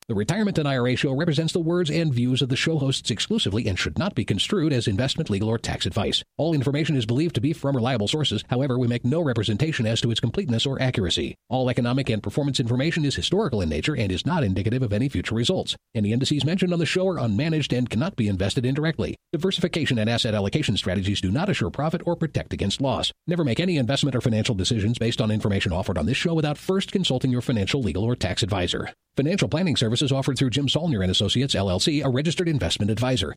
The Retirement and IRA Show represents the words and views of the show hosts exclusively and should not be construed as investment, legal, or tax advice. All information is believed to be from reliable sources. However, we make no representation as to its completeness or accuracy. All economic and performance information is historical in nature and is not indicative of any future results. Any indices mentioned on the show are unmanaged and cannot be invested indirectly. Diversification and asset allocation strategies do not assure profit or protect against loss. Never make any investment or financial decisions based on information offered on this show without first consulting your financial, legal, or tax advisor. Financial planning services offered through Jim Saulnier and Associates, LLC, a registered investment advisor.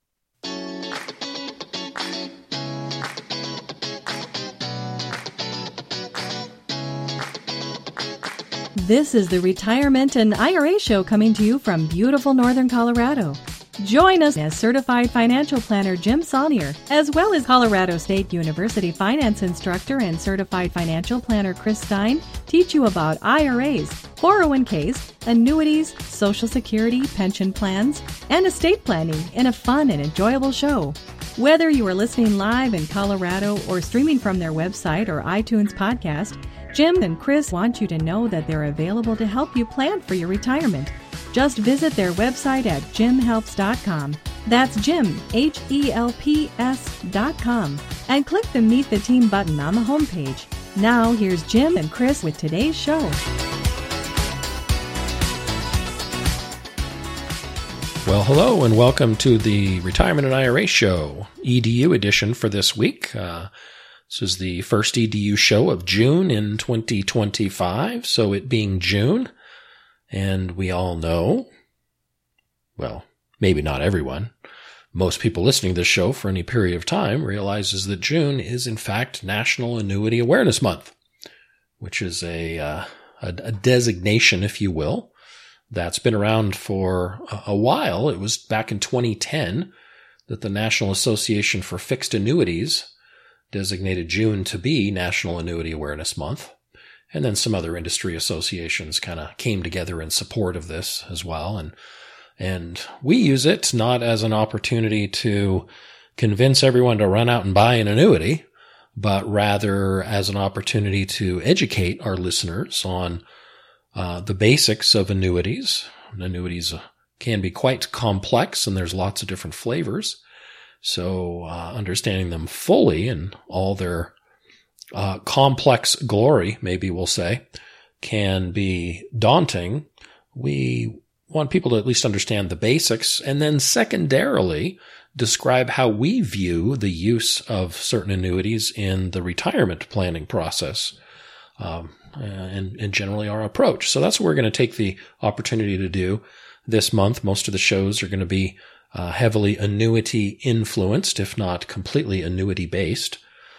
This is the Retirement and IRA Show coming to you from beautiful Northern Colorado. Join us as Certified Financial Planner Jim Saulnier, as well as Colorado State University Finance Instructor and Certified Financial Planner Chris Stein, teach you about IRAs, 401ks, annuities, Social Security, pension plans, and estate planning in a fun and enjoyable show. Whether you are listening live in Colorado or streaming from their website or iTunes podcast, Jim and Chris want you to know that they're available to help you plan for your retirement. Just visit their website at jimhelps.com. That's Jim, HELPS.com. And click the Meet the Team button on the homepage. Now, here's Jim and Chris with today's show. Well, hello and welcome to the Retirement and IRA Show, EDU edition for this week. This is the first EDU show of June in 2025, so it being June. And we all know, well, maybe not everyone, most people listening to this show for any period of time realizes that June is in fact National Annuity Awareness Month, which is a designation, if you will, that's been around for a while. It was back in 2010 that the National Association for Fixed Annuities designated June to be National Annuity Awareness Month. And then some other industry associations kind of came together in support of this as well. And we use it not as an opportunity to convince everyone to run out and buy an annuity, but rather as an opportunity to educate our listeners on the basics of annuities. Annuities can be quite complex and there's lots of different flavors. So understanding them fully and all their complex glory, maybe we'll say, can be daunting. We want people to at least understand the basics and then secondarily describe how we view the use of certain annuities in the retirement planning process and generally our approach. So that's what we're going to take the opportunity to do this month. Most of the shows are going to be heavily annuity influenced, if not completely annuity based.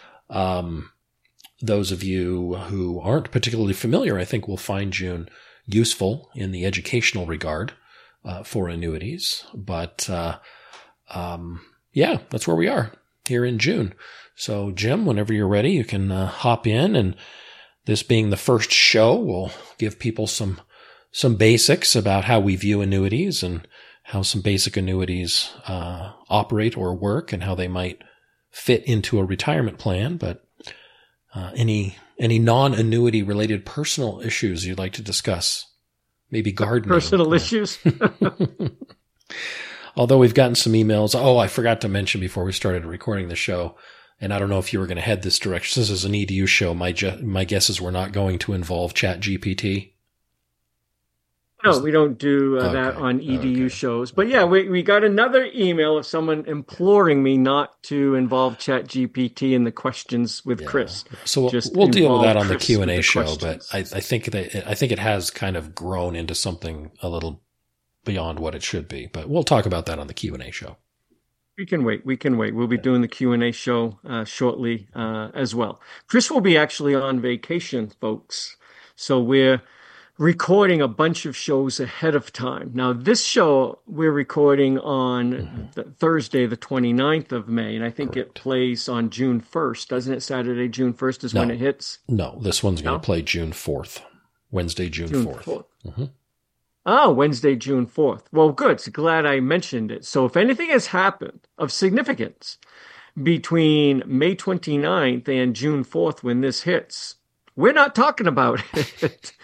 Those of you who aren't particularly familiar, I think will find June useful in the educational regard for annuities. But yeah, that's where we are here in June. So Jim, whenever you're ready, you can hop in. And this being the first show, we'll give people some basics about how we view annuities and how some basic annuities operate or work and how they might fit into a retirement plan. But any non-annuity related personal issues you'd like to discuss? Maybe gardening. Personal issues? Although we've gotten some emails. Oh, I forgot to mention before we started recording the show, and I don't know if you were going to head this direction. This is an EDU show. My guess is we're not going to involve ChatGPT. No, we don't do that on EDU shows. But yeah, we got another email of someone imploring me not to involve ChatGPT in the questions with Chris. So we'll deal with that on the Q&A show. But I think it has kind of grown into something a little beyond what it should be. But we'll talk about that on the Q&A show. We can wait. We'll be doing the Q&A show shortly as well. Chris will be actually on vacation, folks. So we're recording a bunch of shows ahead of time. Now, this show we're recording on Thursday, the 29th of May, and I think it plays on June 1st. Doesn't it? Saturday, June 1st is when it hits? No, this one's going to play June 4th, Wednesday, June 4th. Mm-hmm. Oh, Wednesday, June 4th. Well, good. So glad I mentioned it. So if anything has happened of significance between May 29th and June 4th when this hits, we're not talking about it.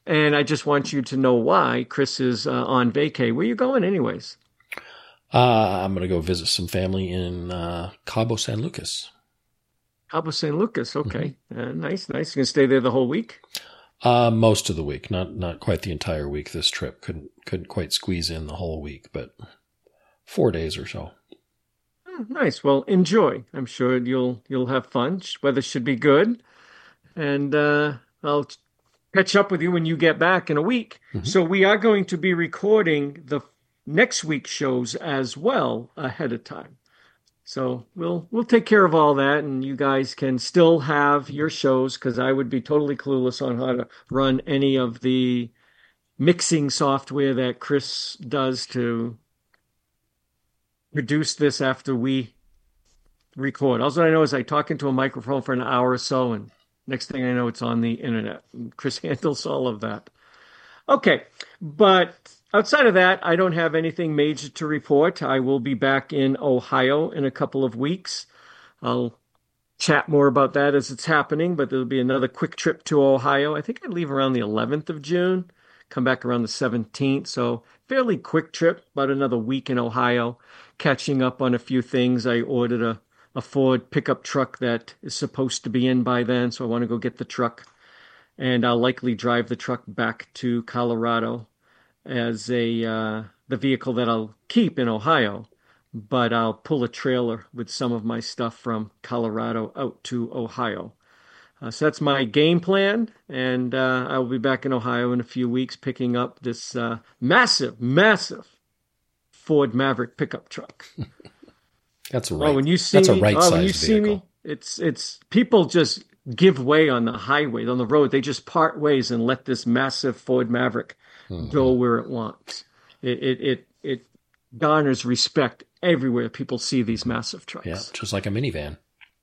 And I just want you to know why Chris is on vacay. Where you going anyways? I'm going to go visit some family in Cabo San Lucas. Cabo San Lucas. Okay. Nice. You going to stay there the whole week? Most of the week, not quite the entire week. This trip couldn't quite squeeze in the whole week, but 4 days or so. Nice. Well, enjoy. I'm sure you'll have fun. Weather should be good. And I'll catch up with you when you get back in a week. So we are going to be recording the next week's shows as well ahead of time. So we'll take care of all that, and you guys can still have your shows, because I would be totally clueless on how to run any of the mixing software that Chris does to produce this after we record. All I know is I talk into a microphone for an hour or so, and next thing I know, it's on the internet. And Chris handles all of that. Okay, but outside of that, I don't have anything major to report. I will be back in Ohio in a couple of weeks. I'll chat more about that as it's happening, but there'll be another quick trip to Ohio. I think I leave around the 11th of June, come back around the 17th. So fairly quick trip, about another week in Ohio, catching up on a few things. I ordered a Ford pickup truck that is supposed to be in by then, so I want to go get the truck. And I'll likely drive the truck back to Colorado as the vehicle that I'll keep in Ohio, but I'll pull a trailer with some of my stuff from Colorado out to Ohio. So that's my game plan, and I will be back in Ohio in a few weeks picking up this massive Ford Maverick pickup truck. That's right. When you see that's me, a right-sized when you vehicle. see me, it's people just give way on the highway, on the road. They just part ways and let this massive Ford Maverick go where it wants. It garners respect everywhere people see these massive trucks. Yeah, just like a minivan.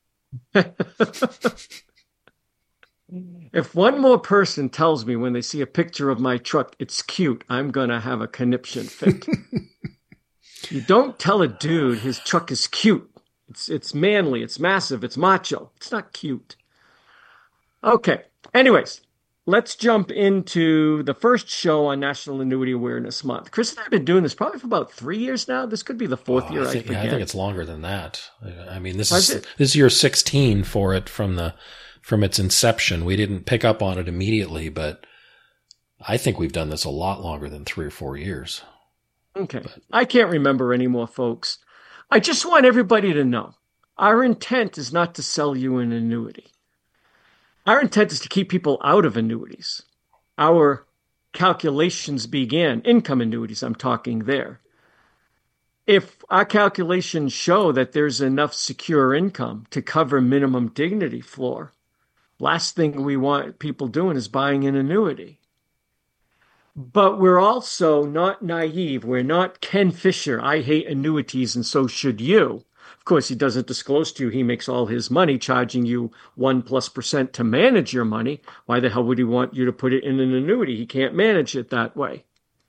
If one more person tells me when they see a picture of my truck, it's cute, I'm going to have a conniption fit. You don't tell a dude his truck is cute. It's manly, it's massive, it's macho. It's not cute. Okay. Anyways, let's jump into the first show on National Annuity Awareness Month. Chris and I have been doing this probably for about 3 years now. This could be the fourth year. I forget. I think it's longer than that. I mean, this is year 16 for it from its inception. We didn't pick up on it immediately, but I think we've done this a lot longer than 3 or 4 years. Okay. I can't remember anymore, folks. I just want everybody to know our intent is not to sell you an annuity. Our intent is to keep people out of annuities. Our calculations began, income annuities, I'm talking there. If our calculations show that there's enough secure income to cover minimum dignity floor, last thing we want people doing is buying an annuity. But we're also not naive. We're not Ken Fisher. I hate annuities and so should you. Of course, he doesn't disclose to you he makes all his money charging you 1+% to manage your money. Why the hell would he want you to put it in an annuity? He can't manage it that way.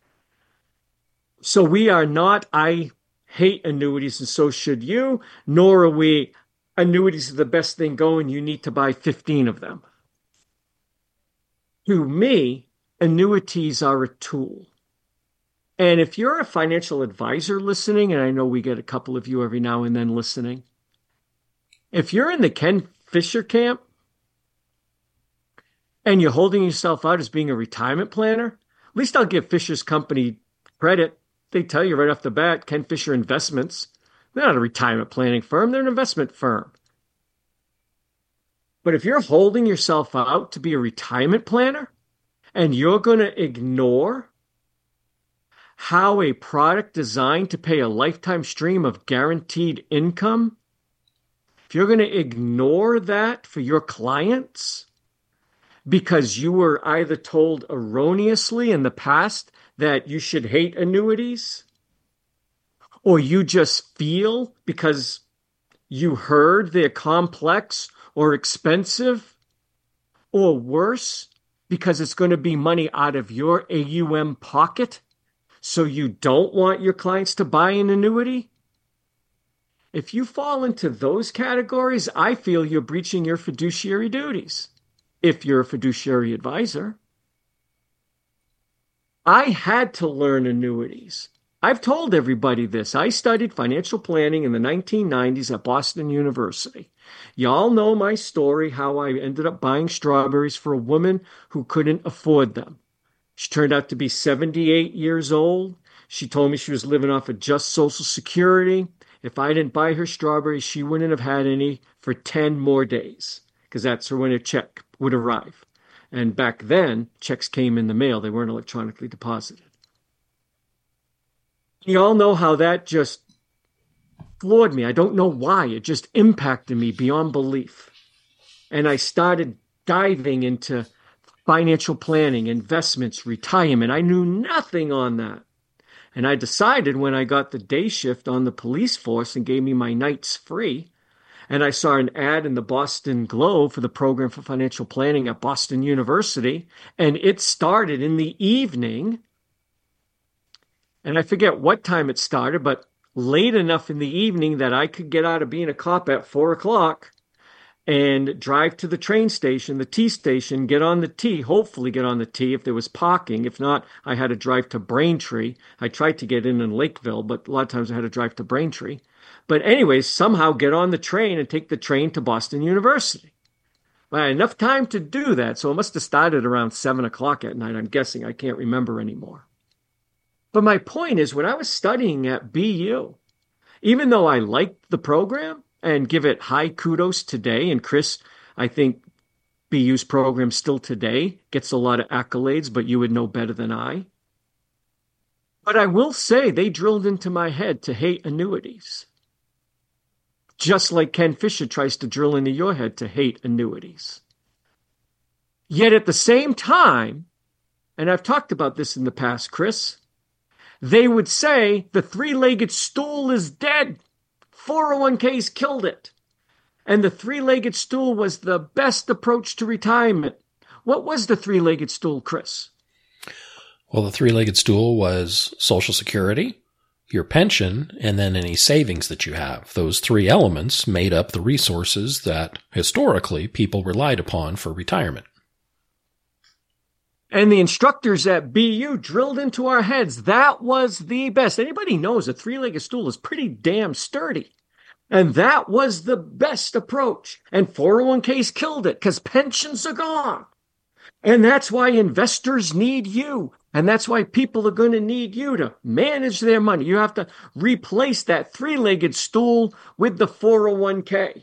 So we are not, I hate annuities and so should you, nor are we, annuities are the best thing going, you need to buy 15 of them. To me, annuities are a tool. And if you're a financial advisor listening, and I know we get a couple of you every now and then listening, if you're in the Ken Fisher camp and you're holding yourself out as being a retirement planner, at least I'll give Fisher's company credit. They tell you right off the bat, Ken Fisher Investments, they're not a retirement planning firm, they're an investment firm. But if you're holding yourself out to be a retirement planner, and you're going to ignore how a product designed to pay a lifetime stream of guaranteed income, if you're going to ignore that for your clients because you were either told erroneously in the past that you should hate annuities, or you just feel because you heard they're complex or expensive, or worse, because it's going to be money out of your AUM pocket, so you don't want your clients to buy an annuity? If you fall into those categories, I feel you're breaching your fiduciary duties, if you're a fiduciary advisor. I had to learn annuities. I've told everybody this. I studied financial planning in the 1990s at Boston University. Y'all know my story, how I ended up buying strawberries for a woman who couldn't afford them. She turned out to be 78 years old. She told me she was living off of just Social Security. If I didn't buy her strawberries, she wouldn't have had any for 10 more days, because that's when a check would arrive. And back then, checks came in the mail. They weren't electronically deposited. You all know how that just floored me. I don't know why. It just impacted me beyond belief. And I started diving into financial planning, investments, retirement. I knew nothing on that. And I decided when I got the day shift on the police force and gave me my nights free, and I saw an ad in the Boston Globe for the program for financial planning at Boston University, and it started in the evening. And I forget what time it started, but late enough in the evening that I could get out of being a cop at 4 o'clock and drive to the train station, the T station, get on the T, hopefully get on the T if there was parking. If not, I had to drive to Braintree. I tried to get in Lakeville, but a lot of times I had to drive to Braintree. But anyways, somehow get on the train and take the train to Boston University. I had enough time to do that, so it must have started around 7 o'clock at night, I'm guessing. I can't remember anymore. But my point is, when I was studying at BU, even though I liked the program and give it high kudos today, and Chris, I think BU's program still today gets a lot of accolades, but you would know better than I. But I will say they drilled into my head to hate annuities. Just like Ken Fisher tries to drill into your head to hate annuities. Yet at the same time, and I've talked about this in the past, Chris, they would say the three-legged stool is dead. 401ks killed it. And the three-legged stool was the best approach to retirement. What was the three-legged stool, Chris? Well, the three-legged stool was Social Security, your pension, and then any savings that you have. Those three elements made up the resources that historically people relied upon for retirement. And the instructors at BU drilled into our heads that was the best. Anybody knows a three-legged stool is pretty damn sturdy. And that was the best approach. And 401ks killed it because pensions are gone. And that's why investors need you. And that's why people are going to need you to manage their money. You have to replace that three-legged stool with the 401k.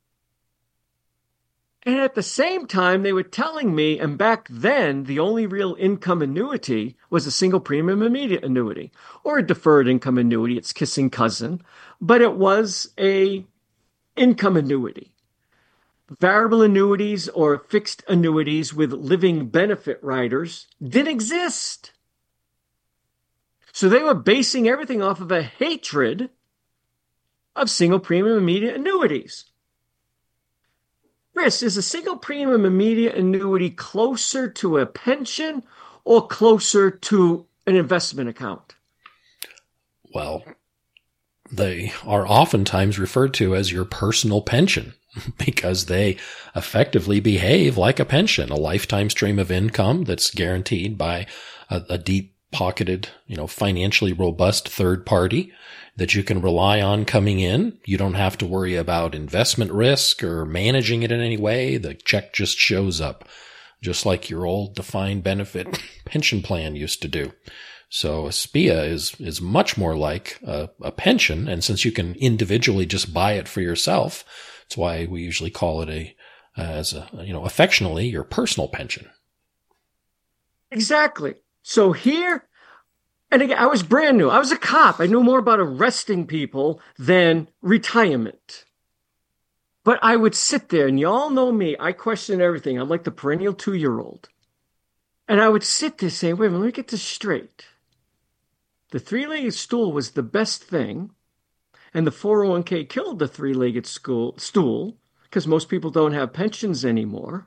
And at the same time, they were telling me, and back then, the only real income annuity was a single premium immediate annuity, or a deferred income annuity, its kissing cousin, but it was a income annuity. Variable annuities or fixed annuities with living benefit riders didn't exist. So they were basing everything off of a hatred of single premium immediate annuities. Chris, is a single premium immediate annuity closer to a pension or closer to an investment account? Well, they are oftentimes referred to as your personal pension because they effectively behave like a pension, a lifetime stream of income that's guaranteed by a deep-pocketed, financially robust third party that you can rely on coming in. You don't have to worry about investment risk or managing it in any way. The check just shows up, just like your old defined benefit pension plan used to do. So a SPIA is much more like a pension. And since you can individually just buy it for yourself, that's why we usually call it affectionately your personal pension. Exactly. So here, and again, I was brand new. I was a cop. I knew more about arresting people than retirement. But I would sit there, and y'all know me. I question everything. I'm like the perennial 2-year-old. And I would sit there saying, wait a minute, let me get this straight. The three-legged stool was the best thing, and the 401k killed the three-legged stool because most people don't have pensions anymore.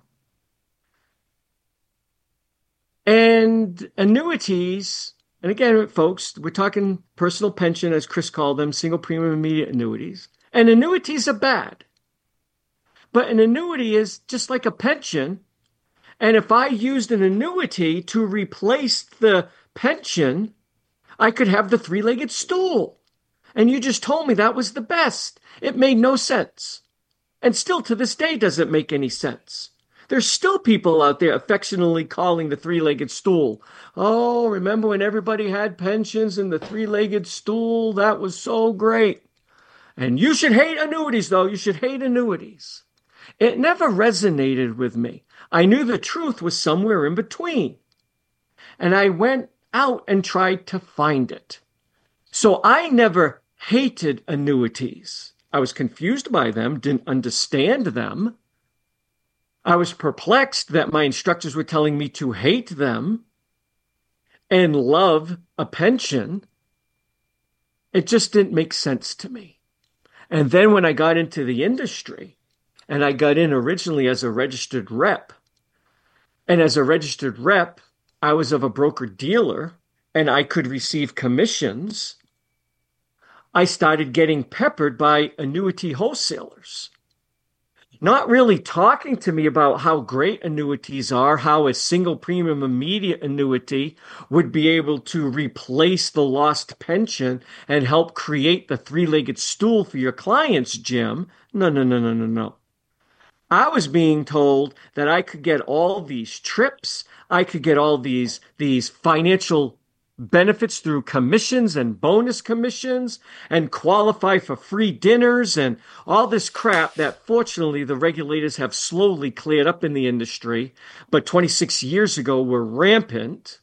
And annuities... And again, folks, we're talking personal pension, as Chris called them, single premium immediate annuities. And annuities are bad. But an annuity is just like a pension. And if I used an annuity to replace the pension, I could have the three-legged stool. And you just told me that was the best. It made no sense. And still to this day doesn't make any sense. There's still people out there affectionately calling the three-legged stool. Oh, remember when everybody had pensions and the three-legged stool? That was so great. And you should hate annuities, though. You should hate annuities. It never resonated with me. I knew the truth was somewhere in between. And I went out and tried to find it. So I never hated annuities. I was confused by them, didn't understand them. I was perplexed that my instructors were telling me to hate them and love a pension. It just didn't make sense to me. And then when I got into the industry, and I got in originally as a registered rep, and as a registered rep, I was of a broker-dealer, and I could receive commissions, I started getting peppered by annuity wholesalers. Not really talking to me about how great annuities are, how a single premium immediate annuity would be able to replace the lost pension and help create the three-legged stool for your clients, Jim. No. I was being told that I could get all these trips, I could get all these financial benefits through commissions and bonus commissions and qualify for free dinners and all this crap that fortunately the regulators have slowly cleared up in the industry, but 26 years ago were rampant,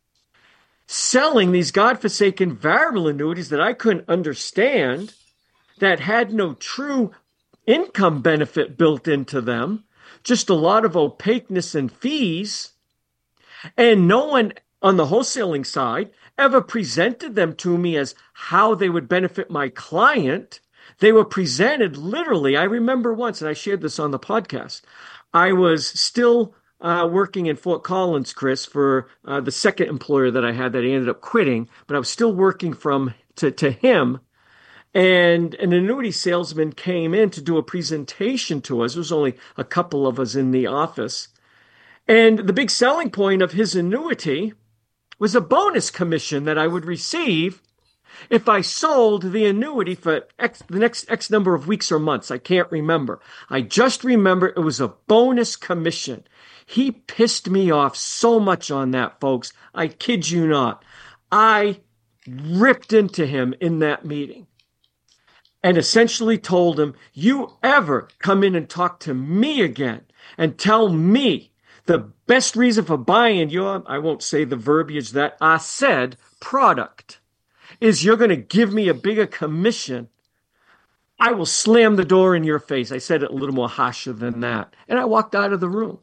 selling these godforsaken variable annuities that I couldn't understand, that had no true income benefit built into them, just a lot of opaqueness and fees, and no one on the wholesaling side ever presented them to me as how they would benefit my client. They were presented literally. I remember once, and I shared this on the podcast, I was still working in Fort Collins, Chris, for the second employer that I had that I ended up quitting, but I was still working to him. And an annuity salesman came in to do a presentation to us. There was only a couple of us in the office. And the big selling point of his annuity was a bonus commission that I would receive if I sold the annuity for the next X number of weeks or months. I can't remember. I just remember it was a bonus commission. He pissed me off so much on that, folks. I kid you not. I ripped into him in that meeting and essentially told him, you ever come in and talk to me again and tell me the best reason for buying your, I won't say the verbiage that I said, product, is you're going to give me a bigger commission, I will slam the door in your face. I said it a little more harsher than that. And I walked out of the room.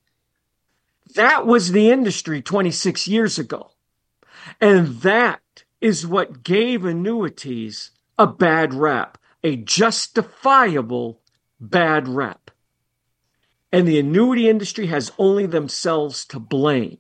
That was the industry 26 years ago. And that is what gave annuities a bad rap, a justifiable bad rap. And the annuity industry has only themselves to blame.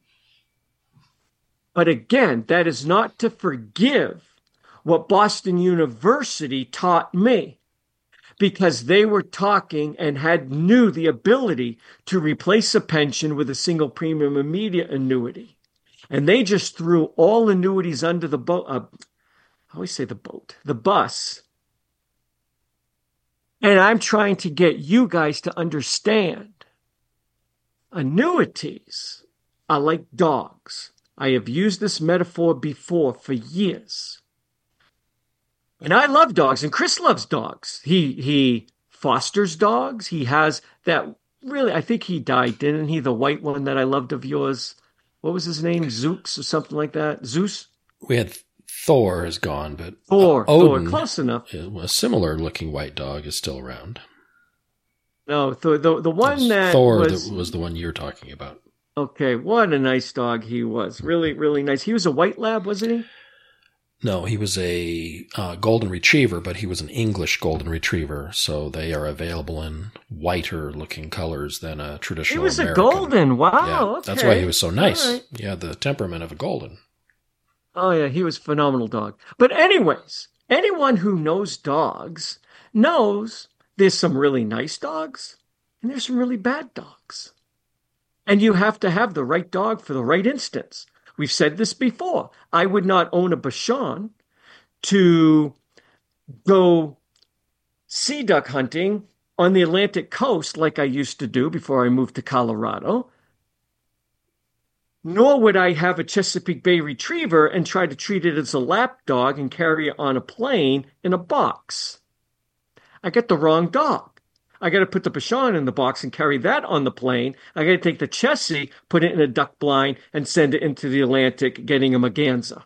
But again, that is not to forgive what Boston University taught me, because they were talking and knew the ability to replace a pension with a single premium immediate annuity. And they just threw all annuities under the boat. I always say the bus. And I'm trying to get you guys to understand annuities are like dogs. I have used this metaphor before for years. And I love dogs, and Chris loves dogs. He fosters dogs. He has that, really, I think he died, didn't he? The white one that I loved of yours. What was his name? Zooks or something like that? Zeus? We had Thor is gone, but Thor, close enough. A similar looking white dog is still around. No, the one that Thor was the one you're talking about. Okay, what a nice dog he was. Really, really nice. He was a white lab, wasn't he? No, he was a golden retriever, but he was an English golden retriever, so they are available in whiter looking colors than a traditional American. He was a golden. Wow, yeah, okay. That's why he was so nice. Right. He had the temperament of a golden. Oh, yeah, he was a phenomenal dog. But anyways, anyone who knows dogs knows there's some really nice dogs and there's some really bad dogs. And you have to have the right dog for the right instance. We've said this before. I would not own a Bashan to go sea duck hunting on the Atlantic coast like I used to do before I moved to Colorado. Nor would I have a Chesapeake Bay Retriever and try to treat it as a lap dog and carry it on a plane in a box. I get the wrong dog. I got to put the Bashan in the box and carry that on the plane. I got to take the Chessie, put it in a duck blind, and send it into the Atlantic, getting a Merganser.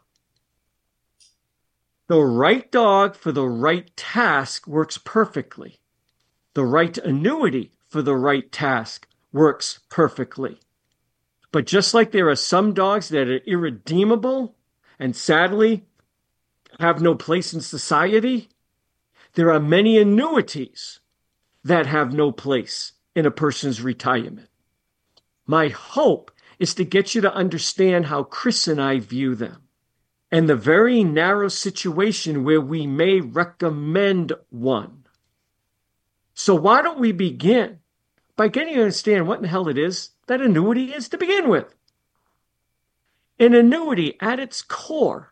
The right dog for the right task works perfectly. The right annuity for the right task works perfectly. But just like there are some dogs that are irredeemable and sadly have no place in society, there are many annuities that have no place in a person's retirement. My hope is to get you to understand how Chris and I view them and the very narrow situation where we may recommend one. So why don't we begin by getting you to understand what in the hell it is that annuity is to begin with. An annuity at its core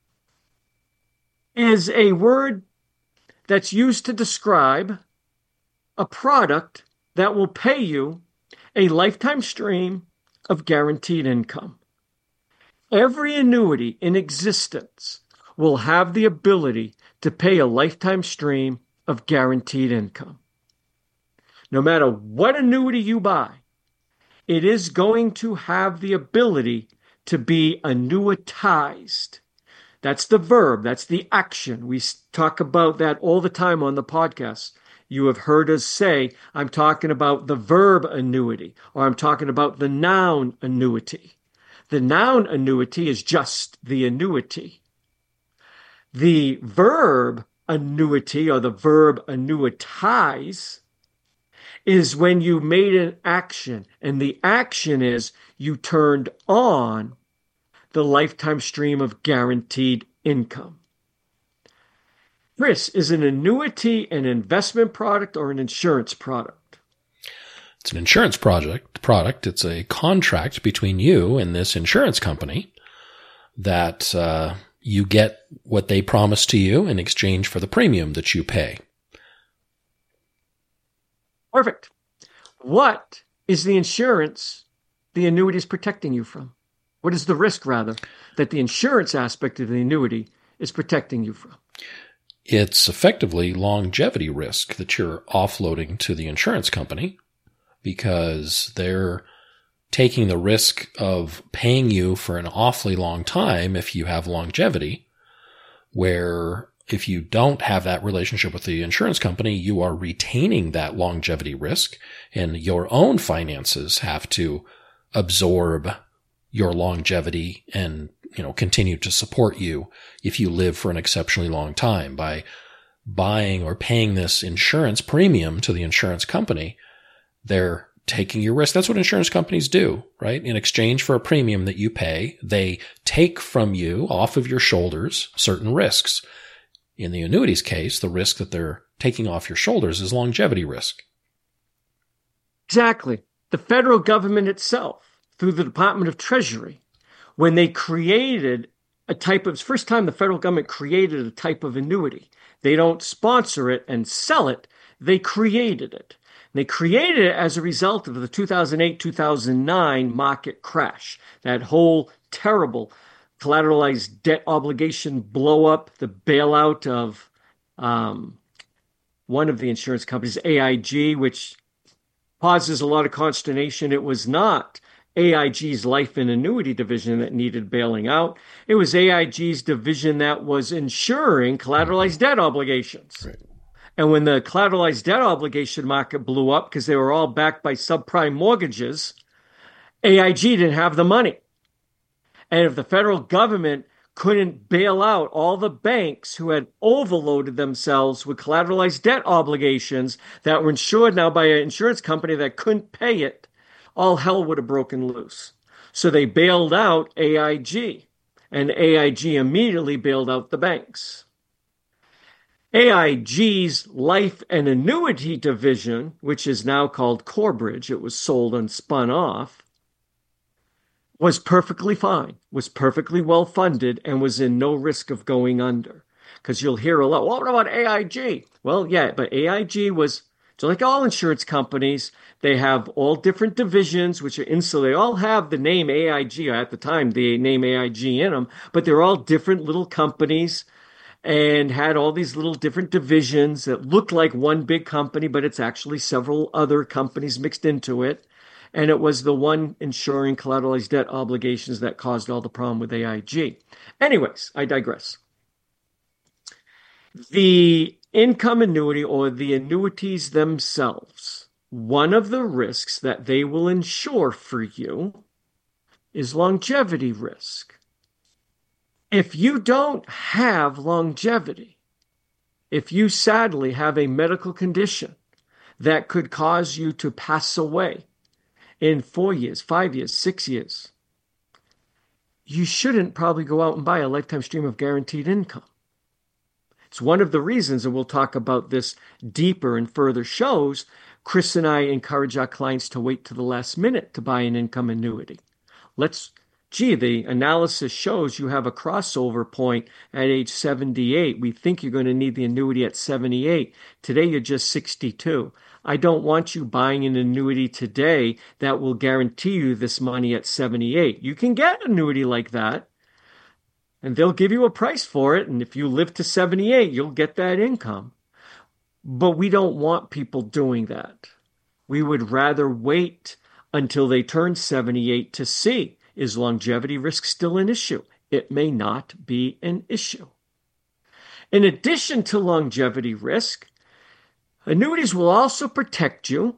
is a word that's used to describe a product that will pay you a lifetime stream of guaranteed income. Every annuity in existence will have the ability to pay a lifetime stream of guaranteed income. No matter what annuity you buy, it is going to have the ability to be annuitized. That's the verb. That's the action. We talk about that all the time on the podcast. You have heard us say, I'm talking about the verb annuity, or I'm talking about the noun annuity. The noun annuity is just the annuity. The verb annuity, or the verb annuitize, is when you made an action, and the action is you turned on the lifetime stream of guaranteed income. Chris, is an annuity an investment product or an insurance product? It's an insurance product. It's a contract between you and this insurance company that you get what they promise to you in exchange for the premium that you pay. Perfect. What is the insurance the annuity is protecting you from? What is the risk, rather, that the insurance aspect of the annuity is protecting you from? It's effectively longevity risk that you're offloading to the insurance company because they're taking the risk of paying you for an awfully long time if you have longevity, where if you don't have that relationship with the insurance company, you are retaining that longevity risk, and your own finances have to absorb your longevity and, continue to support you if you live for an exceptionally long time. By buying or paying this insurance premium to the insurance company, they're taking your risk. That's what insurance companies do, right? In exchange for a premium that you pay, they take from you, off of your shoulders, certain risks. In the annuities case, the risk that they're taking off your shoulders is longevity risk. Exactly. The federal government itself, through the Department of Treasury, when they created first time the federal government created a type of annuity. They don't sponsor it and sell it. They created it. They created it as a result of the 2008-2009 market crash, that whole terrible collateralized debt obligation blow up, the bailout of one of the insurance companies, AIG, which causes a lot of consternation. It was not AIG's life and annuity division that needed bailing out. It was AIG's division that was insuring collateralized debt obligations. Right. And when the collateralized debt obligation market blew up because they were all backed by subprime mortgages, AIG didn't have the money. And if the federal government couldn't bail out all the banks who had overloaded themselves with collateralized debt obligations that were insured now by an insurance company that couldn't pay it, all hell would have broken loose. So they bailed out AIG, and AIG immediately bailed out the banks. AIG's life and annuity division, which is now called Corebridge, it was sold and spun off, was perfectly fine, was perfectly well funded, and was in no risk of going under. Because you'll hear a lot, well, what about AIG? Well, yeah, but AIG was, so like all insurance companies, they have all different divisions, which are so they all have the name AIG, or at the time, the name AIG in them, but they're all different little companies and had all these little different divisions that look like one big company, but it's actually several other companies mixed into it. And it was the one insuring collateralized debt obligations that caused all the problem with AIG. Anyways, I digress. The income annuity or the annuities themselves, one of the risks that they will insure for you is longevity risk. If you don't have longevity, if you sadly have a medical condition that could cause you to pass away in 4 years, 5 years, 6 years, you shouldn't probably go out and buy a lifetime stream of guaranteed income. It's one of the reasons, and we'll talk about this deeper in further shows, Chris and I encourage our clients to wait to the last minute to buy an income annuity. The analysis shows you have a crossover point at age 78. We think you're going to need the annuity at 78. Today, you're just 62. I don't want you buying an annuity today that will guarantee you this money at 78. You can get an annuity like that, and they'll give you a price for it. And if you live to 78, you'll get that income. But we don't want people doing that. We would rather wait until they turn 78 to see, is longevity risk still an issue? It may not be an issue. In addition to longevity risk, annuities will also protect you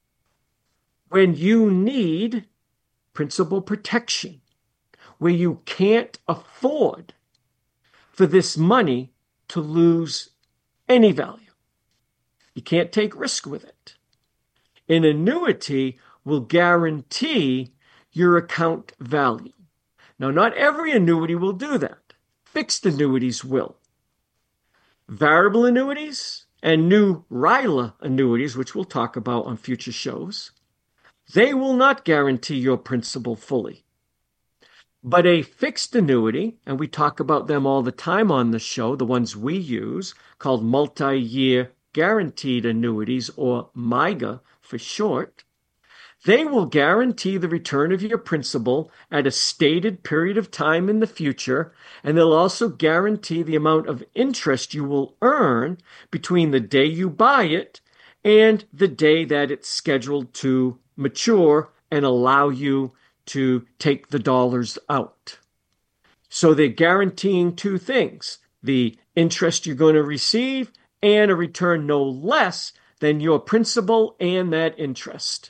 when you need principal protection, where you can't afford for this money to lose any value. You can't take risk with it. An annuity will guarantee your account value. Now, not every annuity will do that. Fixed annuities will. Variable annuities and new RILA annuities, which we'll talk about on future shows, they will not guarantee your principal fully. But a fixed annuity, and we talk about them all the time on the show, the ones we use, called multi-year guaranteed annuities, or MYGA for short, they will guarantee the return of your principal at a stated period of time in the future, and they'll also guarantee the amount of interest you will earn between the day you buy it and the day that it's scheduled to mature and allow you to take the dollars out. So they're guaranteeing two things: the interest you're going to receive and a return no less than your principal and that interest.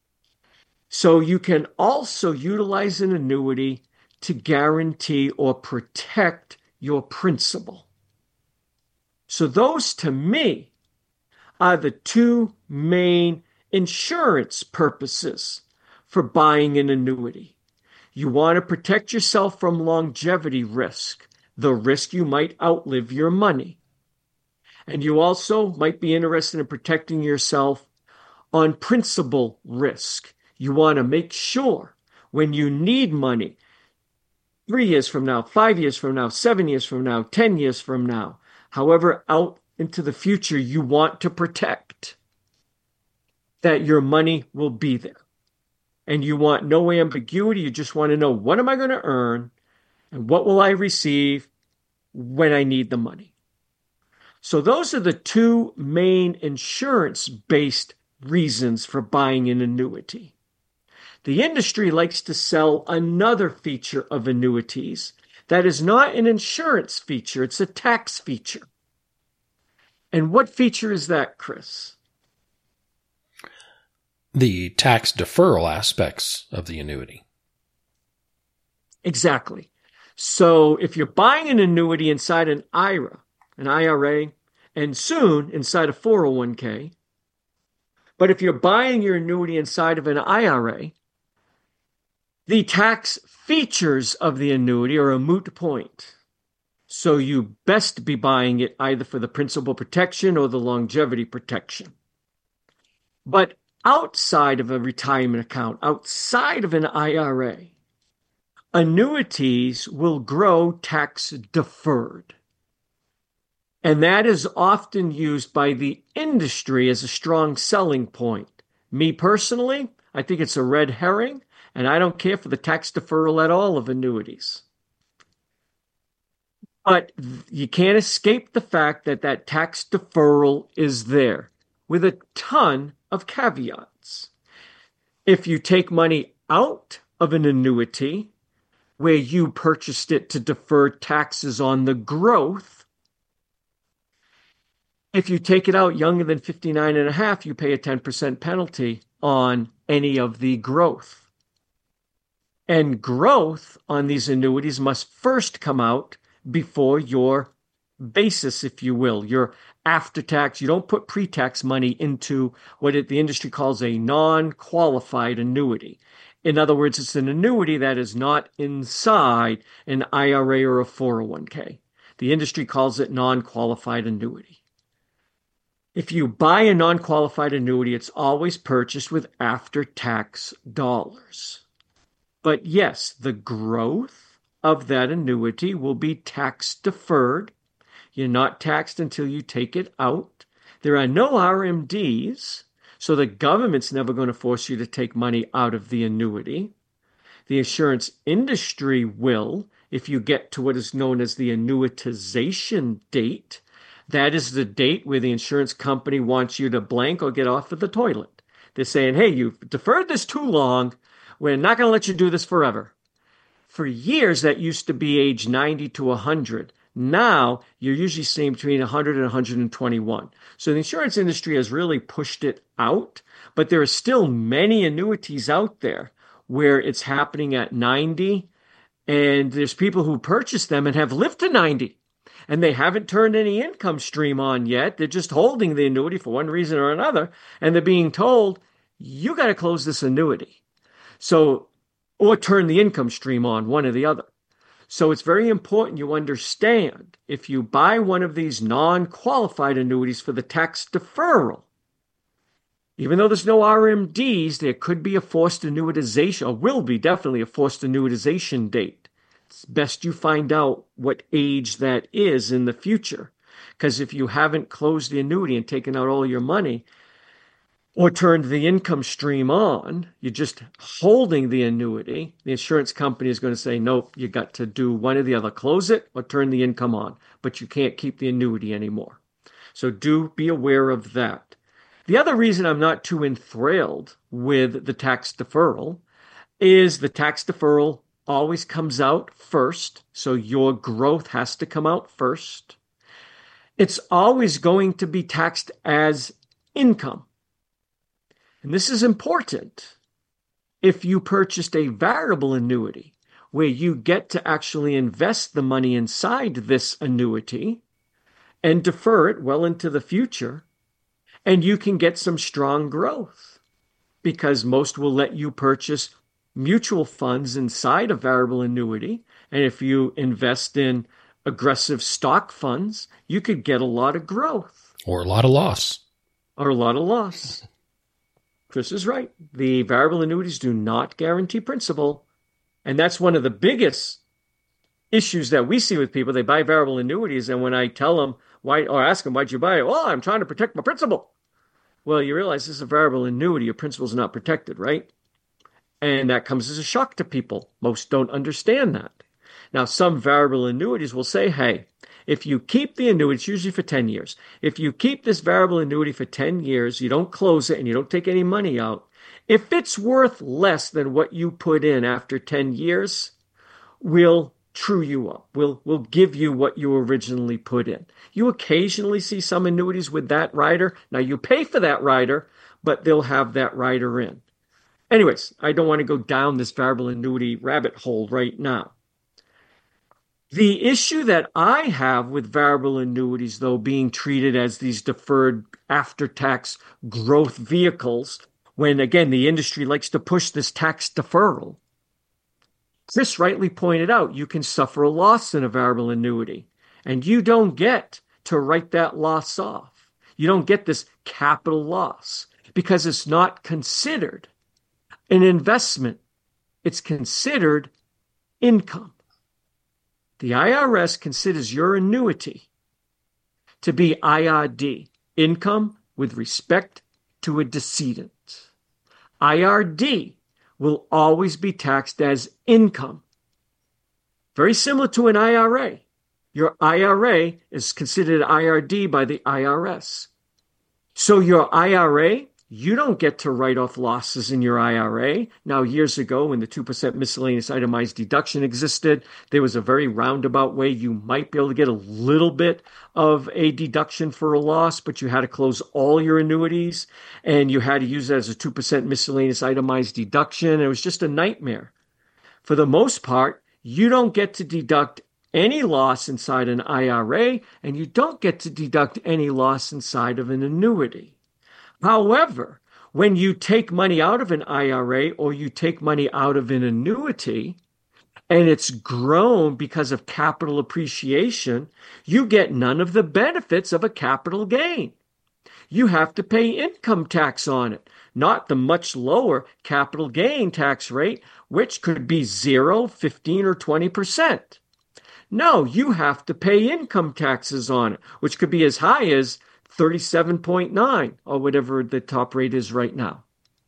So you can also utilize an annuity to guarantee or protect your principal. So those, to me, are the two main insurance purposes for buying an annuity. You want to protect yourself from longevity risk, the risk you might outlive your money. And you also might be interested in protecting yourself on principal risk. You want to make sure when you need money, 3 years from now, 5 years from now, 7 years from now, 10 years from now, however out into the future you want to protect, that your money will be there. And you want no ambiguity. You just want to know, what am I going to earn and what will I receive when I need the money? So those are the two main insurance-based reasons for buying an annuity. The industry likes to sell another feature of annuities that is not an insurance feature, it's a tax feature. And what feature is that, Chris? The tax deferral aspects of the annuity. Exactly. So if you're buying an annuity inside an IRA, and soon inside a 401k, but if you're buying your annuity inside of an IRA, the tax features of the annuity are a moot point. So you best be buying it either for the principal protection or the longevity protection. But outside of a retirement account, outside of an IRA, annuities will grow tax deferred. And that is often used by the industry as a strong selling point. Me personally, I think it's a red herring, and I don't care for the tax deferral at all of annuities. But you can't escape the fact that that tax deferral is there with a ton of caveats. If you take money out of an annuity where you purchased it to defer taxes on the growth, if you take it out younger than 59 and a half, you pay a 10% penalty on any of the growth. And growth on these annuities must first come out before your basis, if you will, your after-tax. You don't put pre-tax money into what the industry calls a non-qualified annuity. In other words, it's an annuity that is not inside an IRA or a 401k. The industry calls it non-qualified annuity. If you buy a non-qualified annuity, it's always purchased with after-tax dollars. But yes, the growth of that annuity will be tax deferred. You're not taxed until you take it out. There are no RMDs, so the government's never going to force you to take money out of the annuity. The insurance industry will, if you get to what is known as the annuitization date. That is the date where the insurance company wants you to blank or get off of the toilet. They're saying, hey, you've deferred this too long. We're not going to let you do this forever. For years, that used to be age 90 to 100. Now, you're usually seeing between 100 and 121. So the insurance industry has really pushed it out, but there are still many annuities out there where it's happening at 90, and there's people who purchase them and have lived to 90, and they haven't turned any income stream on yet. They're just holding the annuity for one reason or another, and they're being told, you got to close this annuity. So, or turn the income stream on, one or the other. So it's very important you understand, if you buy one of these non-qualified annuities for the tax deferral, even though there's no RMDs, there could be a forced annuitization, or will be definitely a forced annuitization date. It's best you find out what age that is in the future. Because if you haven't closed the annuity and taken out all your money, or turned the income stream on, you're just holding the annuity, the insurance company is going to say, nope, you got to do one or the other, close it or turn the income on, but you can't keep the annuity anymore. So do be aware of that. The other reason I'm not too enthralled with the tax deferral is the tax deferral always comes out first, so your growth has to come out first. It's always going to be taxed as income. And this is important. If you purchased a variable annuity where you get to actually invest the money inside this annuity and defer it well into the future, and you can get some strong growth because most will let you purchase mutual funds inside a variable annuity. And if you invest in aggressive stock funds, you could get a lot of growth. Or a lot of loss. Or a lot of loss. Chris is right. The variable annuities do not guarantee principal. And that's one of the biggest issues that we see with people. They buy variable annuities, and when I tell them why, or ask them, why'd you buy it? Well, I'm trying to protect my principal. Well, you realize this is a variable annuity. Your principal is not protected, right? And that comes as a shock to people. Most don't understand that. Now, some variable annuities will say, hey, if you keep the annuity, it's usually for 10 years. If you keep this variable annuity for 10 years, you don't close it and you don't take any money out, if it's worth less than what you put in after 10 years, we'll true you up. We'll give you what you originally put in. You occasionally see some annuities with that rider. Now, you pay for that rider, but they'll have that rider in. Anyways, I don't want to go down this variable annuity rabbit hole right now. The issue that I have with variable annuities, though, being treated as these deferred after-tax growth vehicles, when, again, the industry likes to push this tax deferral, Chris rightly pointed out, you can suffer a loss in a variable annuity, and you don't get to write that loss off. You don't get this capital loss because it's not considered an investment. It's considered income. The IRS considers your annuity to be IRD, income with respect to a decedent. IRD will always be taxed as income. Very similar to an IRA. Your IRA is considered IRD by the IRS. So your IRA, you don't get to write off losses in your IRA. Now, years ago, when the 2% miscellaneous itemized deduction existed, there was a very roundabout way you might be able to get a little bit of a deduction for a loss, but you had to close all your annuities and you had to use it as a 2% miscellaneous itemized deduction. It was just a nightmare. For the most part, you don't get to deduct any loss inside an IRA, and you don't get to deduct any loss inside of an annuity. However, when you take money out of an IRA or you take money out of an annuity, and it's grown because of capital appreciation, you get none of the benefits of a capital gain. You have to pay income tax on it, not the much lower capital gain tax rate, which could be 0, 15, or 20%. No, you have to pay income taxes on it, which could be as high as 37.9 or whatever the top rate is right now.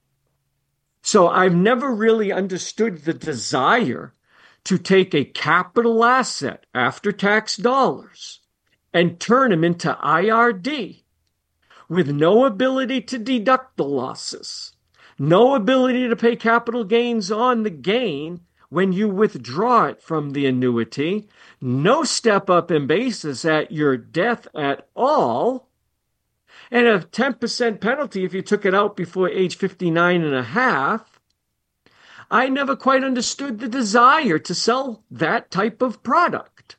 So I've never really understood the desire to take a capital asset, after tax dollars, and turn them into IRD with no ability to deduct the losses, no ability to pay capital gains on the gain when you withdraw it from the annuity, no step up in basis at your death at all, and a 10% penalty if you took it out before age 59 and a half. I never quite understood the desire to sell that type of product.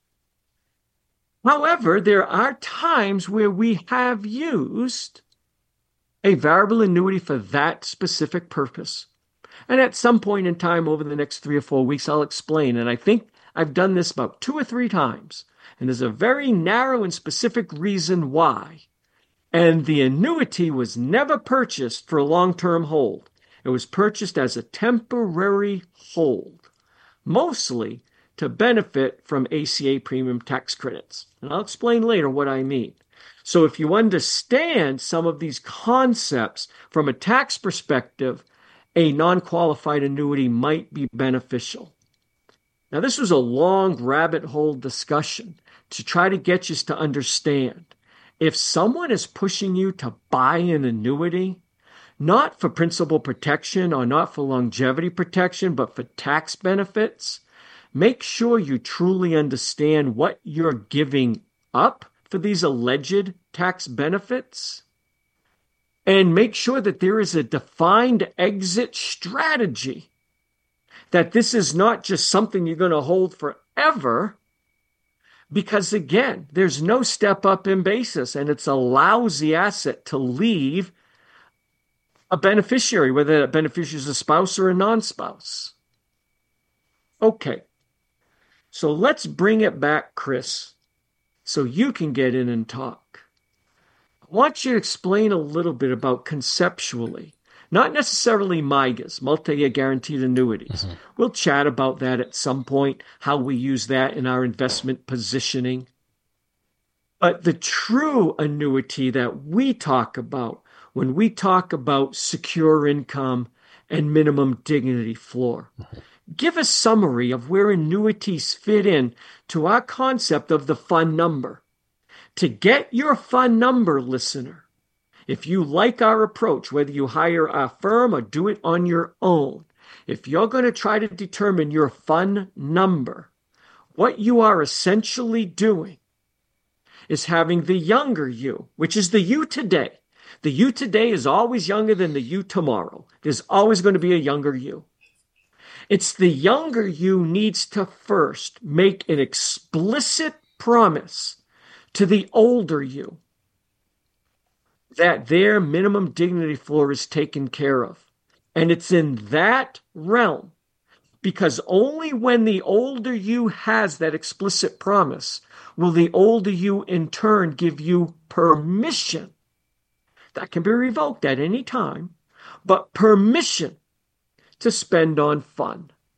However, there are times where we have used a variable annuity for that specific purpose. And at some point in time over the next 3 or 4 weeks, I'll explain. And I think I've done this about 2 or 3 times. And there's a very narrow and specific reason why. And the annuity was never purchased for a long-term hold. It was purchased as a temporary hold, mostly to benefit from ACA premium tax credits. And I'll explain later what I mean. So if you understand some of these concepts from a tax perspective, a non-qualified annuity might be beneficial. Now, this was a long rabbit hole discussion to try to get you to understand. If someone is pushing you to buy an annuity, not for principal protection or not for longevity protection, but for tax benefits, make sure you truly understand what you're giving up for these alleged tax benefits. And make sure that there is a defined exit strategy, that this is not just something you're going to hold forever, because again, there's no step up in basis, and it's a lousy asset to leave a beneficiary, whether that beneficiary is a spouse or a non-spouse. Okay, so let's bring it back, Chris, so you can get in and talk. I want you to explain a little bit about conceptually, not necessarily MYGAs, multi-year guaranteed annuities. Mm-hmm. We'll chat about that at some point, how we use that in our investment positioning. But the true annuity that we talk about when we talk about secure income and minimum dignity floor. Mm-hmm. Give a summary of where annuities fit in to our concept of the fund number. To get your fund number, listener, if you like our approach, whether you hire a firm or do it on your own, if you're going to try to determine your fund number, what you are essentially doing is having the younger you, which is the you today. The you today is always younger than the you tomorrow. There's always going to be a younger you. It's the younger you needs to first make an explicit promise to the older you that their minimum dignity floor is taken care of. And it's in that realm, because only when the older you has that explicit promise will the older you in turn give you permission. That can be revoked at any time, but permission to spend on fun.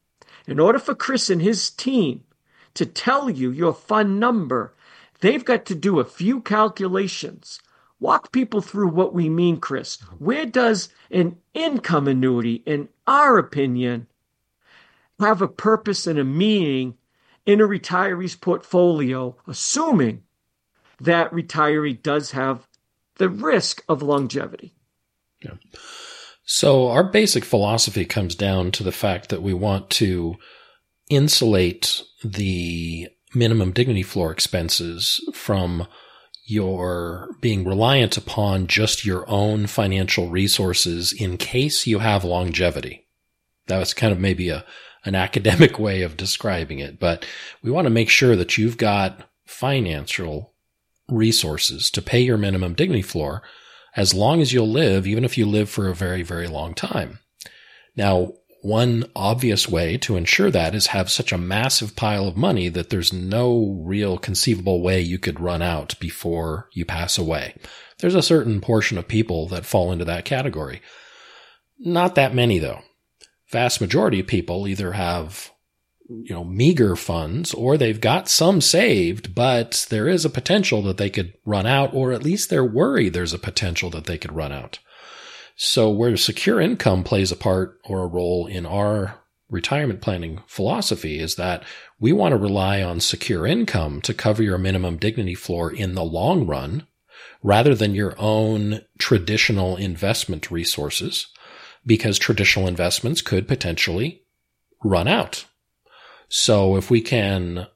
In order for Chris and his team to tell you your fund number, they've got to do a few calculations. Walk people through what we mean, Chris. Where does an income annuity, in our opinion, have a purpose and a meaning in a retiree's portfolio, assuming that retiree does have the risk of longevity? Yeah. So our basic philosophy comes down to the fact that we want to insulate the minimum dignity floor expenses from your being reliant upon just your own financial resources in case you have longevity. That was kind of maybe an academic way of describing it, but we want to make sure that you've got financial resources to pay your minimum dignity floor as long as you'll live, even if you live for a very, very long time. Now, one obvious way to ensure that is have such a massive pile of money that there's no real conceivable way you could run out before you pass away. There's a certain portion of people that fall into that category. Not that many, though. Vast majority of people either have, meager funds, or they've got some saved, but there is a potential that they could run out, or at least they're worried there's a potential that they could run out. So where secure income plays a part or a role in our retirement planning philosophy is that we want to rely on secure income to cover your minimum dignity floor in the long run, rather than your own traditional investment resources, because traditional investments could potentially run out. So if we can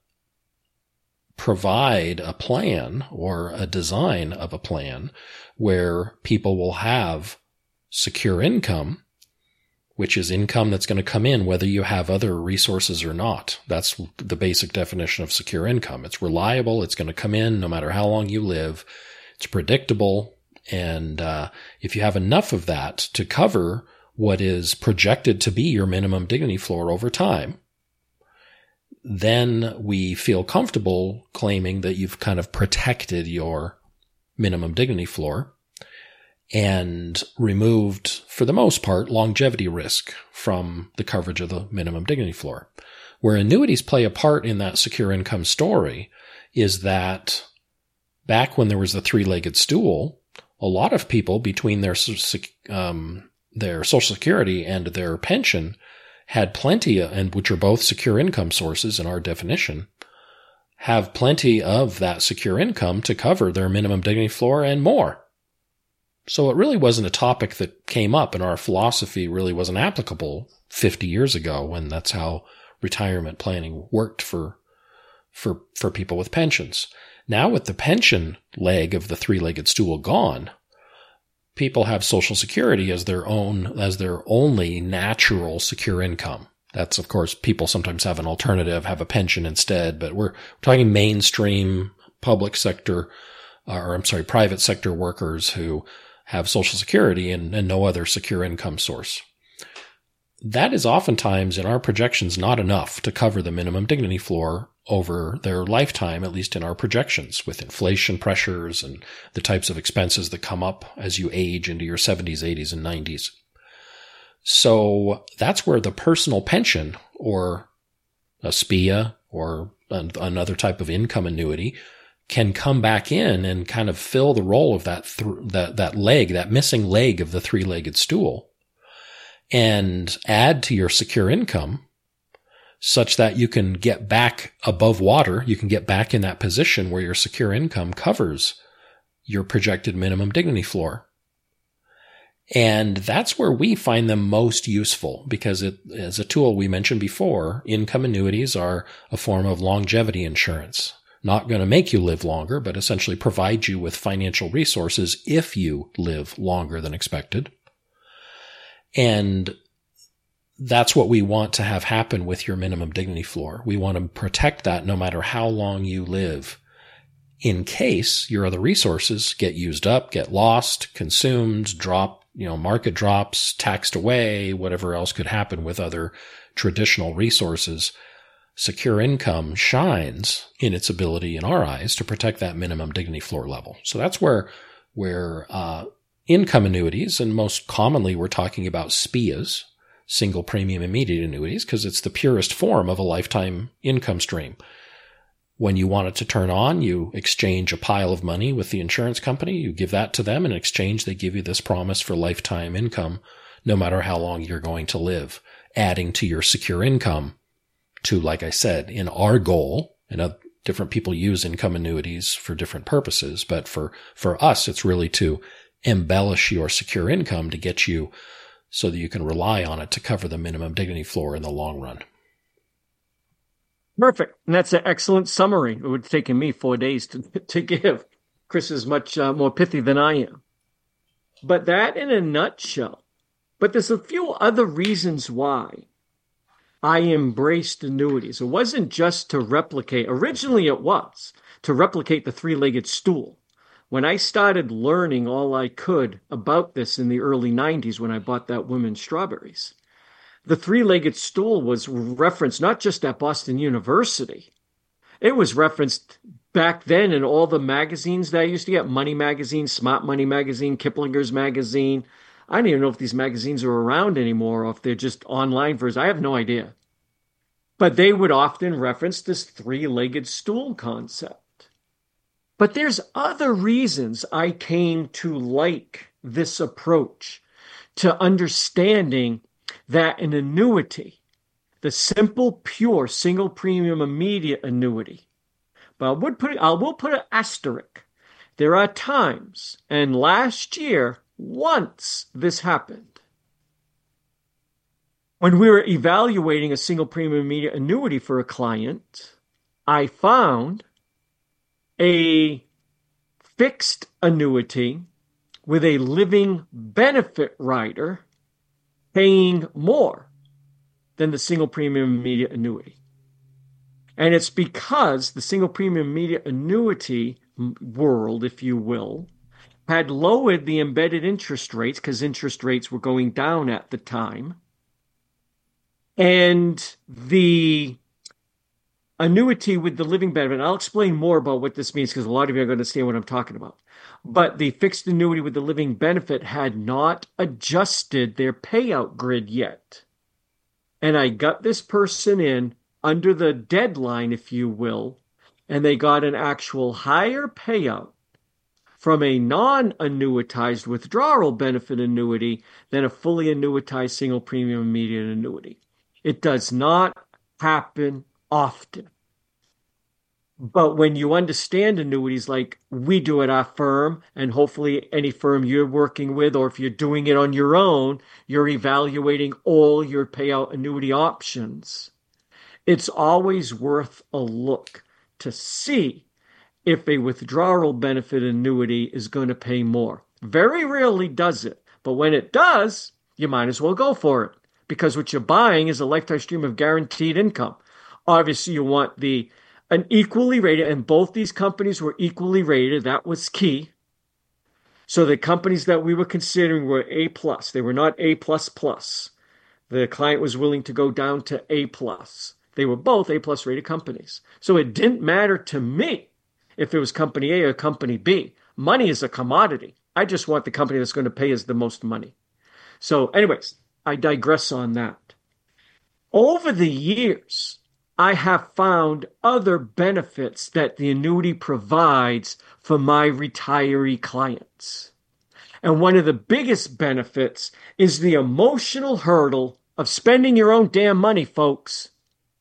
provide a plan or a design of a plan where people will have secure income, which is income that's going to come in whether you have other resources or not. That's the basic definition of secure income. It's reliable. It's going to come in no matter how long you live. It's predictable. And if you have enough of that to cover what is projected to be your minimum dignity floor over time, then we feel comfortable claiming that you've kind of protected your minimum dignity floor and removed, for the most part, longevity risk from the coverage of the minimum dignity floor. Where annuities play a part in that secure income story is that back when there was the three-legged stool, a lot of people between their Social Security and their pension had plenty, and which are both secure income sources in our definition, have plenty of that secure income to cover their minimum dignity floor and more. So it really wasn't a topic that came up, and our philosophy really wasn't applicable 50 years ago when that's how retirement planning worked for people with pensions. Now with the pension leg of the three-legged stool gone, people have Social Security as their only natural secure income. That's, of course, people sometimes have an alternative, have a pension instead, but we're talking mainstream private sector workers who have Social Security and no other secure income source. That is oftentimes, in our projections, not enough to cover the minimum dignity floor over their lifetime, at least in our projections, with inflation pressures and the types of expenses that come up as you age into your 70s, 80s, and 90s. So that's where the personal pension or a SPIA or another type of income annuity can come back in and kind of fill the role of that missing leg of the three-legged stool, and add to your secure income such that you can get back above water. You can get back in that position where your secure income covers your projected minimum dignity floor. And that's where we find them most useful, because as a tool we mentioned before, income annuities are a form of longevity insurance. Not going to make you live longer, but essentially provide you with financial resources if you live longer than expected. And that's what we want to have happen with your minimum dignity floor. We want to protect that no matter how long you live, in case your other resources get used up, get lost, consumed, drop, market drops, taxed away, whatever else could happen with other traditional resources. Secure income shines in its ability, in our eyes, to protect that minimum dignity floor level. So that's where income annuities, and most commonly we're talking about SPIAs, single premium immediate annuities because it's the purest form of a lifetime income stream. When you want it to turn on, you exchange a pile of money with the insurance company. You give that to them. In exchange, they give you this promise for lifetime income, no matter how long you're going to live, adding to your secure income to, like I said, in our goal, and different people use income annuities for different purposes, but for us, it's really to embellish your secure income to get you so that you can rely on it to cover the minimum dignity floor in the long run. Perfect. And that's an excellent summary. It would have taken me 4 days to give. Chris is much more pithy than I am. But that in a nutshell. But there's a few other reasons why I embraced annuities. It wasn't just to replicate. Originally, it was to replicate the three-legged stool. When I started learning all I could about this in the early 90s when I bought that Women's Strawberries, the three-legged stool was referenced not just at Boston University. It was referenced back then in all the magazines that I used to get, Money Magazine, Smart Money Magazine, Kiplinger's Magazine. I don't even know if these magazines are around anymore or if they're just online versions. I have no idea. But they would often reference this three-legged stool concept. But there's other reasons I came to like this approach to understanding that an annuity, the simple, pure, single premium immediate annuity, but I will put an asterisk. There are times, and last year, once this happened, when we were evaluating a single premium immediate annuity for a client, I found a fixed annuity with a living benefit rider paying more than the single premium immediate annuity. And it's because the single premium immediate annuity world, if you will, had lowered the embedded interest rates because interest rates were going down at the time. And the annuity with the living benefit, and I'll explain more about what this means because a lot of you are going to understand what I'm talking about. But the fixed annuity with the living benefit had not adjusted their payout grid yet. And I got this person in under the deadline, if you will, and they got an actual higher payout from a non-annuitized withdrawal benefit annuity than a fully annuitized single premium immediate annuity. It does not happen often. But when you understand annuities like we do at our firm, and hopefully any firm you're working with, or if you're doing it on your own, you're evaluating all your payout annuity options. It's always worth a look to see if a withdrawal benefit annuity is going to pay more. Very rarely does it, but when it does, you might as well go for it because what you're buying is a lifetime stream of guaranteed income. Obviously, you want an equally rated, and both these companies were equally rated. That was key. So the companies that we were considering were A+. They were not A++. The client was willing to go down to A+. They were both A+ rated companies. So it didn't matter to me if it was company A or company B. Money is a commodity. I just want the company that's going to pay us the most money. So anyways, I digress on that. Over the years, I have found other benefits that the annuity provides for my retiree clients. And one of the biggest benefits is the emotional hurdle of spending your own damn money, folks.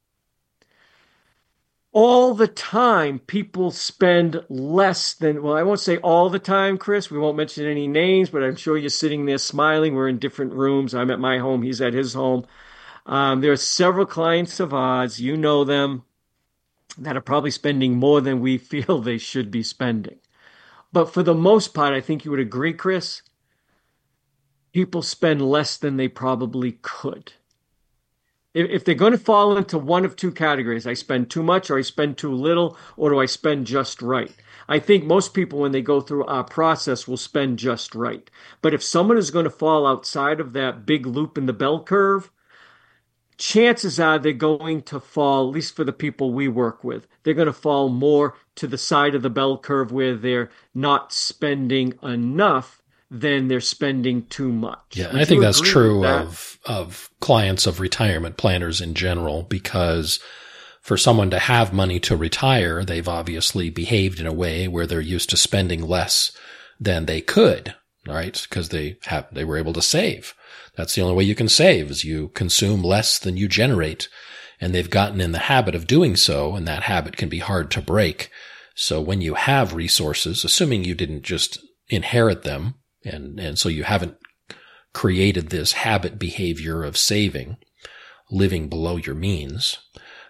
All the time, people spend less than, well, I won't say all the time, Chris. We won't mention any names, but I'm sure you're sitting there smiling. We're in different rooms. I'm at my home. He's at his home. There are several clients of ours, you know them, that are probably spending more than we feel they should be spending. But for the most part, I think you would agree, Chris, people spend less than they probably could. If they're going to fall into one of two categories, I spend too much or I spend too little, or do I spend just right? I think most people, when they go through our process, will spend just right. But if someone is going to fall outside of that big loop in the bell curve, chances are they're going to fall, at least for the people we work with, they're going to fall more to the side of the bell curve where they're not spending enough then they're spending too much. Yeah, Would I think you that's agree true with that? of clients of retirement planners in general, because for someone to have money to retire, they've obviously behaved in a way where they're used to spending less than they could, right? Because they were able to save. That's the only way you can save, is you consume less than you generate. And they've gotten in the habit of doing so, and that habit can be hard to break. So when you have resources, assuming you didn't just inherit them, and so you haven't created this habit behavior of saving, living below your means,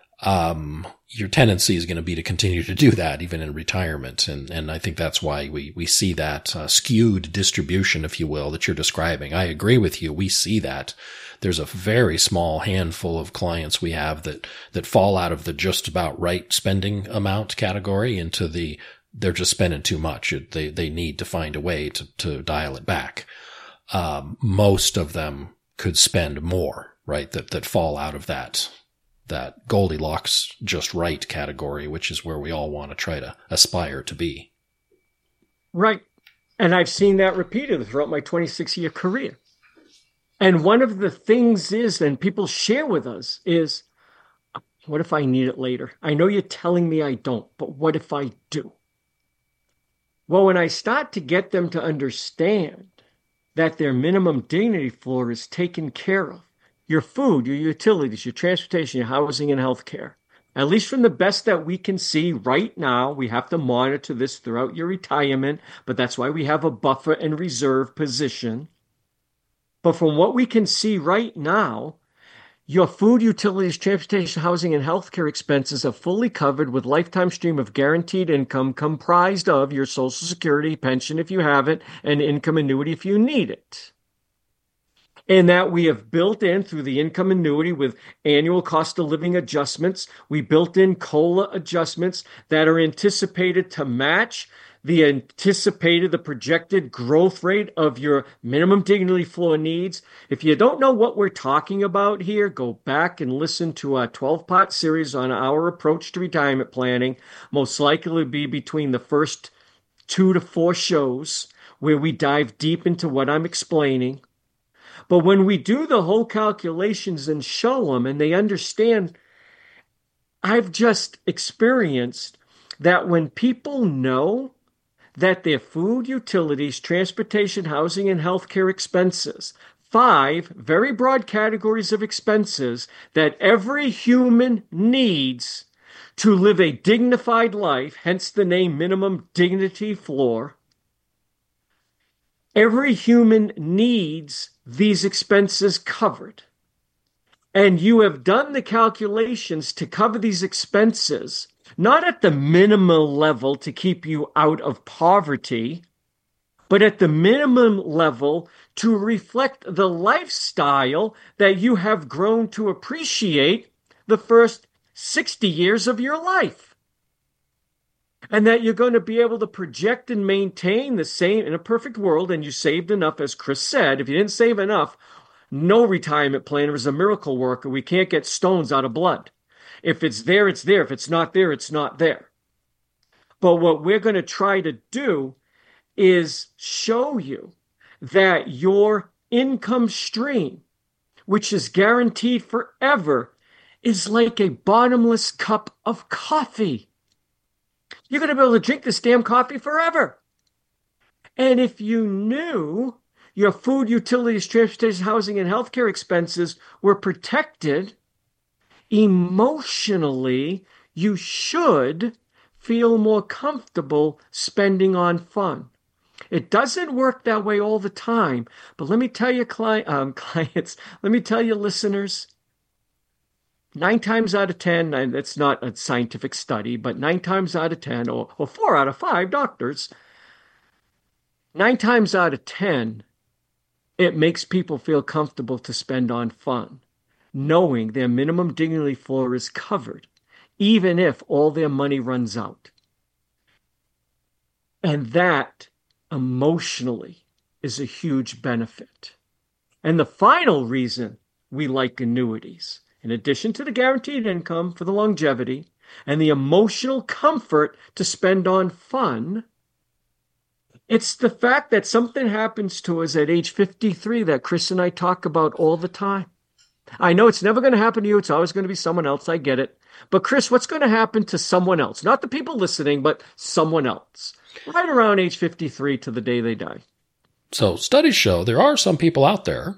your tendency is going to be to continue to do that even in retirement. And I think that's why we see that skewed distribution, if you will, that you're describing. I agree with you. We see that. There's a very small handful of clients we have that fall out of the just about right spending amount category into they're just spending too much. They need to find a way to dial it back. Most of them could spend more, right? That fall out of that Goldilocks just right category, which is where we all want to try to aspire to be. Right. And I've seen that repeatedly throughout my 26-year career. And one of the things is, and people share with us, is, what if I need it later? I know you're telling me I don't, but what if I do? Well, when I start to get them to understand that their minimum dignity floor is taken care of, your food, your utilities, your transportation, your housing, and healthcare, at least from the best that we can see right now, we have to monitor this throughout your retirement, but that's why we have a buffer and reserve position. But from what we can see right now, your food, utilities, transportation, housing, and healthcare expenses are fully covered with lifetime stream of guaranteed income comprised of your Social Security pension if you have it, and income annuity if you need it. And that we have built in through the income annuity with annual cost of living adjustments. We built in COLA adjustments that are anticipated to match the projected growth rate of your minimum dignity floor needs. If you don't know what we're talking about here, go back and listen to our 12-part series on our approach to retirement planning. Most likely be between the first 2 to 4 shows where we dive deep into what I'm explaining. But when we do the whole calculations and show them and they understand, I've just experienced that when people know that their food, utilities, transportation, housing, and healthcare expenses, 5 very broad categories of expenses that every human needs to live a dignified life, hence the name minimum dignity floor. Every human needs these expenses covered. And you have done the calculations to cover these expenses, not at the minimum level to keep you out of poverty, but at the minimum level to reflect the lifestyle that you have grown to appreciate the first 60 years of your life. And that you're going to be able to project and maintain the same in a perfect world, and you saved enough, as Chris said. If you didn't save enough, no retirement planner is a miracle worker. We can't get stones out of blood. If it's there, it's there. If it's not there, it's not there. But what we're going to try to do is show you that your income stream, which is guaranteed forever, is like a bottomless cup of coffee. You're going to be able to drink this damn coffee forever. And if you knew your food, utilities, transportation, housing, and healthcare expenses were protected, emotionally, you should feel more comfortable spending on fun. It doesn't work that way all the time, but let me tell you, clients, let me tell you, listeners, 9 times out of 10, and it's not a scientific study, but 9 times out of 10, or 4 out of 5 doctors, 9 times out of 10, it makes people feel comfortable to spend on fun, knowing their minimum dignity floor is covered, even if all their money runs out. And that, emotionally, is a huge benefit. And the final reason we like annuities, in addition to the guaranteed income for the longevity and the emotional comfort to spend on fun, It's the fact that something happens to us at age 53 that Chris and I talk about all the time. I know it's never going to happen to you. It's always going to be someone else. I get it. But Chris, what's going to happen to someone else? Not the people listening, but someone else. Right around age 53 to the day they die. So studies show there are some people out there,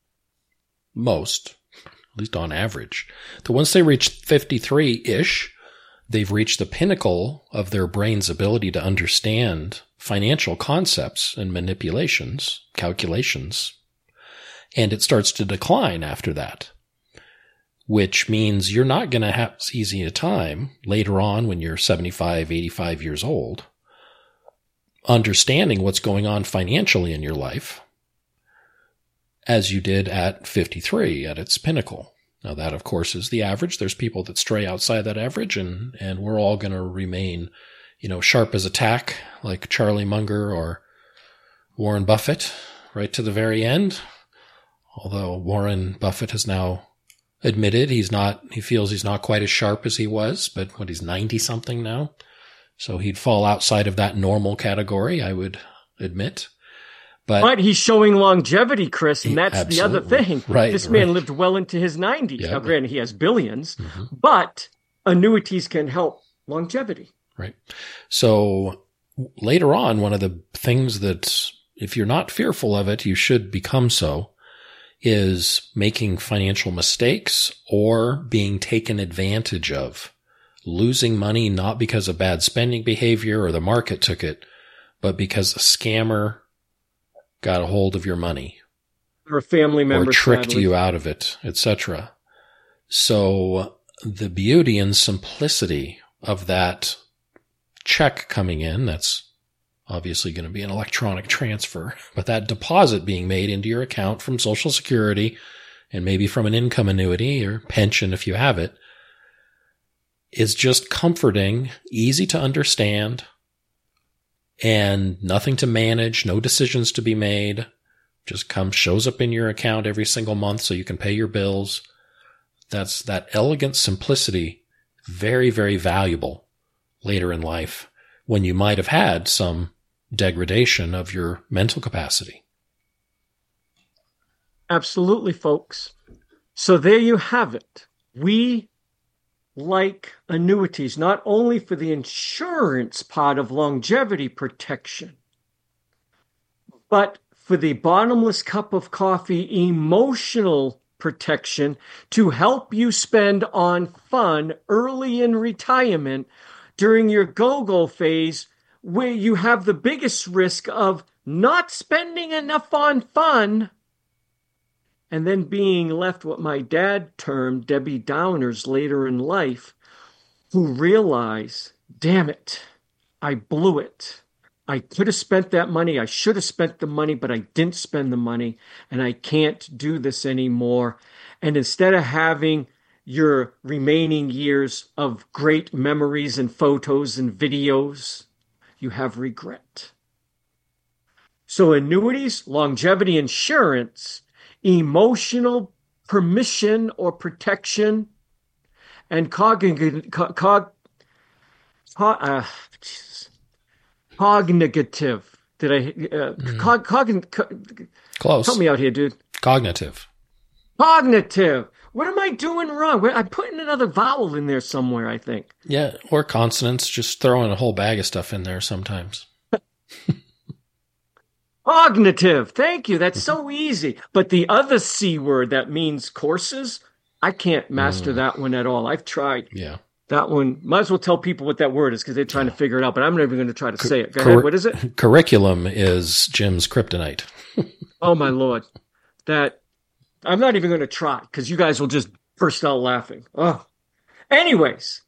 most, at least on average, that once they reach 53-ish, they've reached the pinnacle of their brain's ability to understand financial concepts and manipulations, calculations, and it starts to decline after that, which means you're not going to have as easy a time later on when you're 75, 85 years old, understanding what's going on financially in your life as you did at 53 at its pinnacle. Now that, of course, is the average. There's people that stray outside that average, and we're all going to remain, sharp as a tack, like Charlie Munger or Warren Buffett, right to the very end. Although Warren Buffett has now admitted he feels he's not quite as sharp as he was, but he's 90 something now. So he'd fall outside of that normal category, I would admit. But he's showing longevity, Chris, and that's the other thing. Right, this man lived well into his 90s. Yep. Now, granted, he has billions, but annuities can help longevity. Right. So later on, one of the things that, if you're not fearful of it, you should become so, is making financial mistakes or being taken advantage of. Losing money not because of bad spending behavior or the market took it, but because a scammer got a hold of your money. Or a family member. Or tricked sadly. you out of it, etc. So the beauty and simplicity of that check coming in, that's obviously going to be an electronic transfer, but that deposit being made into your account from Social Security and maybe from an income annuity or pension if you have it, is just comforting, easy to understand, and nothing to manage, no decisions to be made. Just shows up in your account every single month so you can pay your bills. That's that elegant simplicity, very, very valuable later in life when you might have had some degradation of your mental capacity. Absolutely, folks. So there you have it. We like annuities, not only for the insurance part of longevity protection, but for the bottomless cup of coffee emotional protection to help you spend on fun early in retirement during your go-go phase, where you have the biggest risk of not spending enough on fun and then being left what my dad termed Debbie Downers later in life, who realize, damn it, I blew it. I could have spent that money. I should have spent the money, but I didn't spend the money, and I can't do this anymore. And instead of having your remaining years of great memories and photos and videos, you have regret. So annuities, longevity insurance, emotional permission or protection, and cognitive. Did I? Close. Help me out here, dude. Cognitive. Cognitive. What am I doing wrong? I'm putting another vowel in there somewhere, I think. Yeah, or consonants. Just throwing a whole bag of stuff in there sometimes. Cognitive. Thank you. That's so easy. But the other C word that means courses, I can't master that one at all. I've tried. Yeah. That one, might as well tell people what that word is because they're trying to figure it out, but I'm never going to try to say it. Go ahead. What is it? Curriculum is Jim's kryptonite. Oh, my Lord. I'm not even going to try because you guys will just burst out laughing. Oh. Anyways.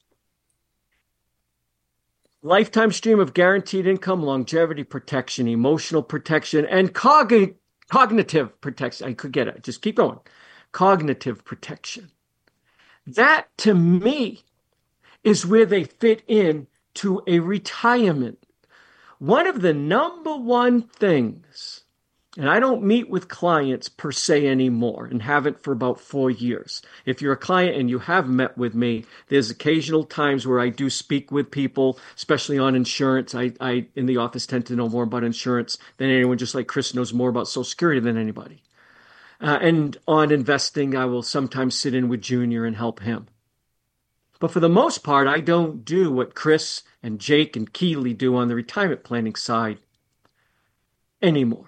Lifetime stream of guaranteed income, longevity protection, emotional protection, and cognitive protection. I could get it. Just keep going. Cognitive protection. That, to me, is where they fit in to a retirement. One of the number one things And I don't meet with clients per se anymore and haven't for about 4 years. If you're a client and you have met with me, there's occasional times where I do speak with people, especially on insurance. I in the office tend to know more about insurance than anyone, just like Chris knows more about Social Security than anybody. And on investing, I will sometimes sit in with Junior and help him. But for the most part, I don't do what Chris and Jake and Keeley do on the retirement planning side anymore.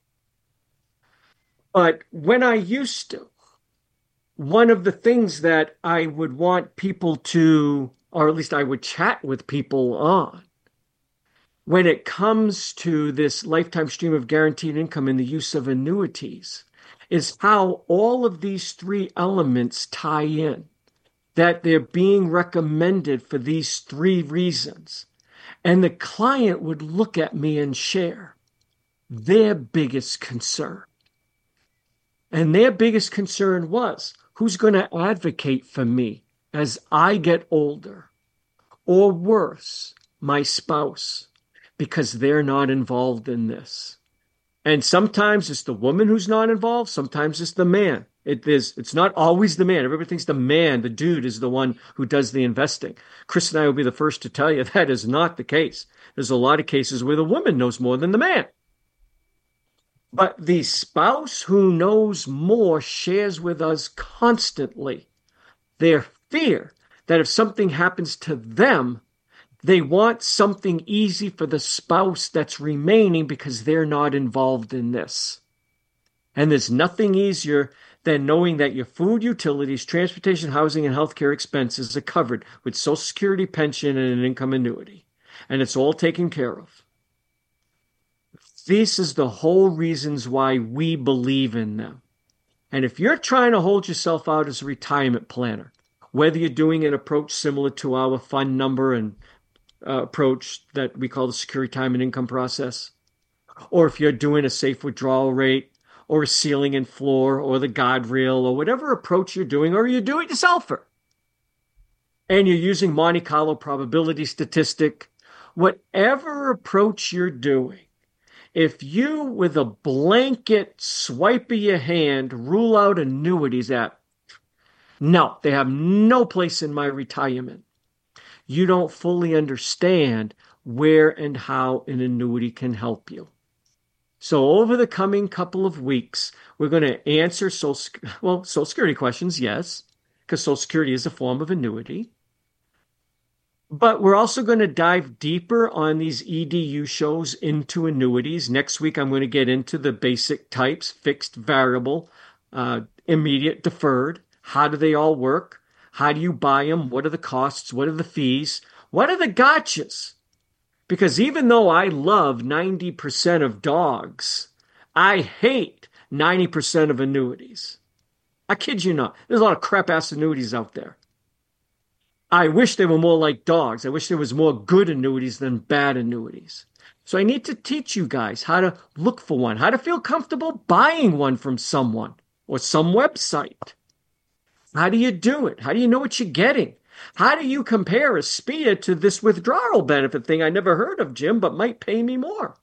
But when I used to, one of the things that I would want people to, or at least I would chat with people on, when it comes to this lifetime stream of guaranteed income and the use of annuities, is how all of these three elements tie in, that they're being recommended for these three reasons. And the client would look at me and share their biggest concern. And their biggest concern was, who's going to advocate for me as I get older? Or worse, my spouse, because they're not involved in this. And sometimes it's the woman who's not involved. Sometimes it's the man. It's not always the man. Everybody thinks the man, the dude, is the one who does the investing. Chris and I will be the first to tell you that is not the case. There's a lot of cases where the woman knows more than the man. But the spouse who knows more shares with us constantly their fear that if something happens to them, they want something easy for the spouse that's remaining because they're not involved in this. And there's nothing easier than knowing that your food, utilities, transportation, housing, and healthcare expenses are covered with Social Security, pension, and an income annuity. And it's all taken care of. This is the whole reasons why we believe in them. And if you're trying to hold yourself out as a retirement planner, whether you're doing an approach similar to our fund number and approach that we call the secure retirement income process, or if you're doing a safe withdrawal rate, or a ceiling and floor, or the guardrail, or whatever approach you're doing, or you're doing yourselfer, and you're using Monte Carlo probability statistic, whatever approach you're doing, if you, with a blanket swipe of your hand, rule out annuities no, they have no place in my retirement, you don't fully understand where and how an annuity can help you. So over the coming couple of weeks, we're going to answer Social Security questions, yes, because Social Security is a form of annuity. But we're also going to dive deeper on these EDU shows into annuities. Next week, I'm going to get into the basic types, fixed, variable, immediate, deferred. How do they all work? How do you buy them? What are the costs? What are the fees? What are the gotchas? Because even though I love 90% of dogs, I hate 90% of annuities. I kid you not. There's a lot of crap-ass annuities out there. I wish they were more like dogs. I wish there was more good annuities than bad annuities. So I need to teach you guys how to look for one, how to feel comfortable buying one from someone or some website. How do you do it? How do you know what you're getting? How do you compare a SPIA to this withdrawal benefit thing I never heard of, Jim, but might pay me more?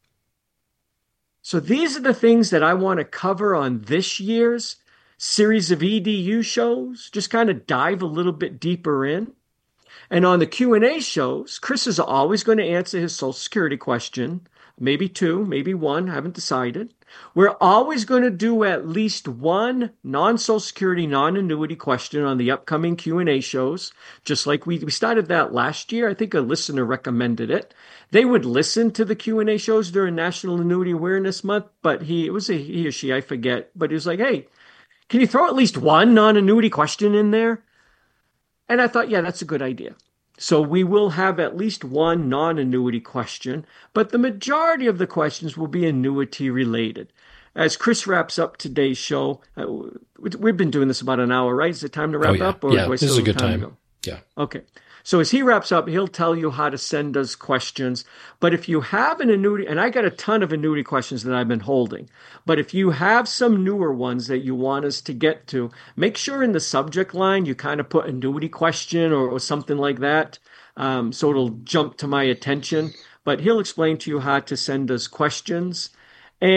So these are the things that I want to cover on this year's series of EDU shows, just kind of dive a little bit deeper in. And on the Q&A shows, Chris is always going to answer his Social Security question, maybe two, maybe one, I haven't decided. We're always going to do at least one non-Social Security, non-annuity question on the upcoming Q&A shows, just like we started that last year. I think a listener recommended it. They would listen to the Q&A shows during National Annuity Awareness Month, but he or she, I forget, but he was like, hey, can you throw at least one non-annuity question in there? And I thought, yeah, that's a good idea. So we will have at least one non-annuity question, but the majority of the questions will be annuity related. As Chris wraps up today's show, we've been doing this about an hour, right? Is it time to wrap up? Or yeah, this is a good time. Yeah. Okay. So as he wraps up, he'll tell you how to send us questions. But if you have an annuity, and I got a ton of annuity questions that I've been holding, but if you have some newer ones that you want us to get to, make sure in the subject line you kind of put annuity question or something like that, so it'll jump to my attention. But he'll explain to you how to send us questions. And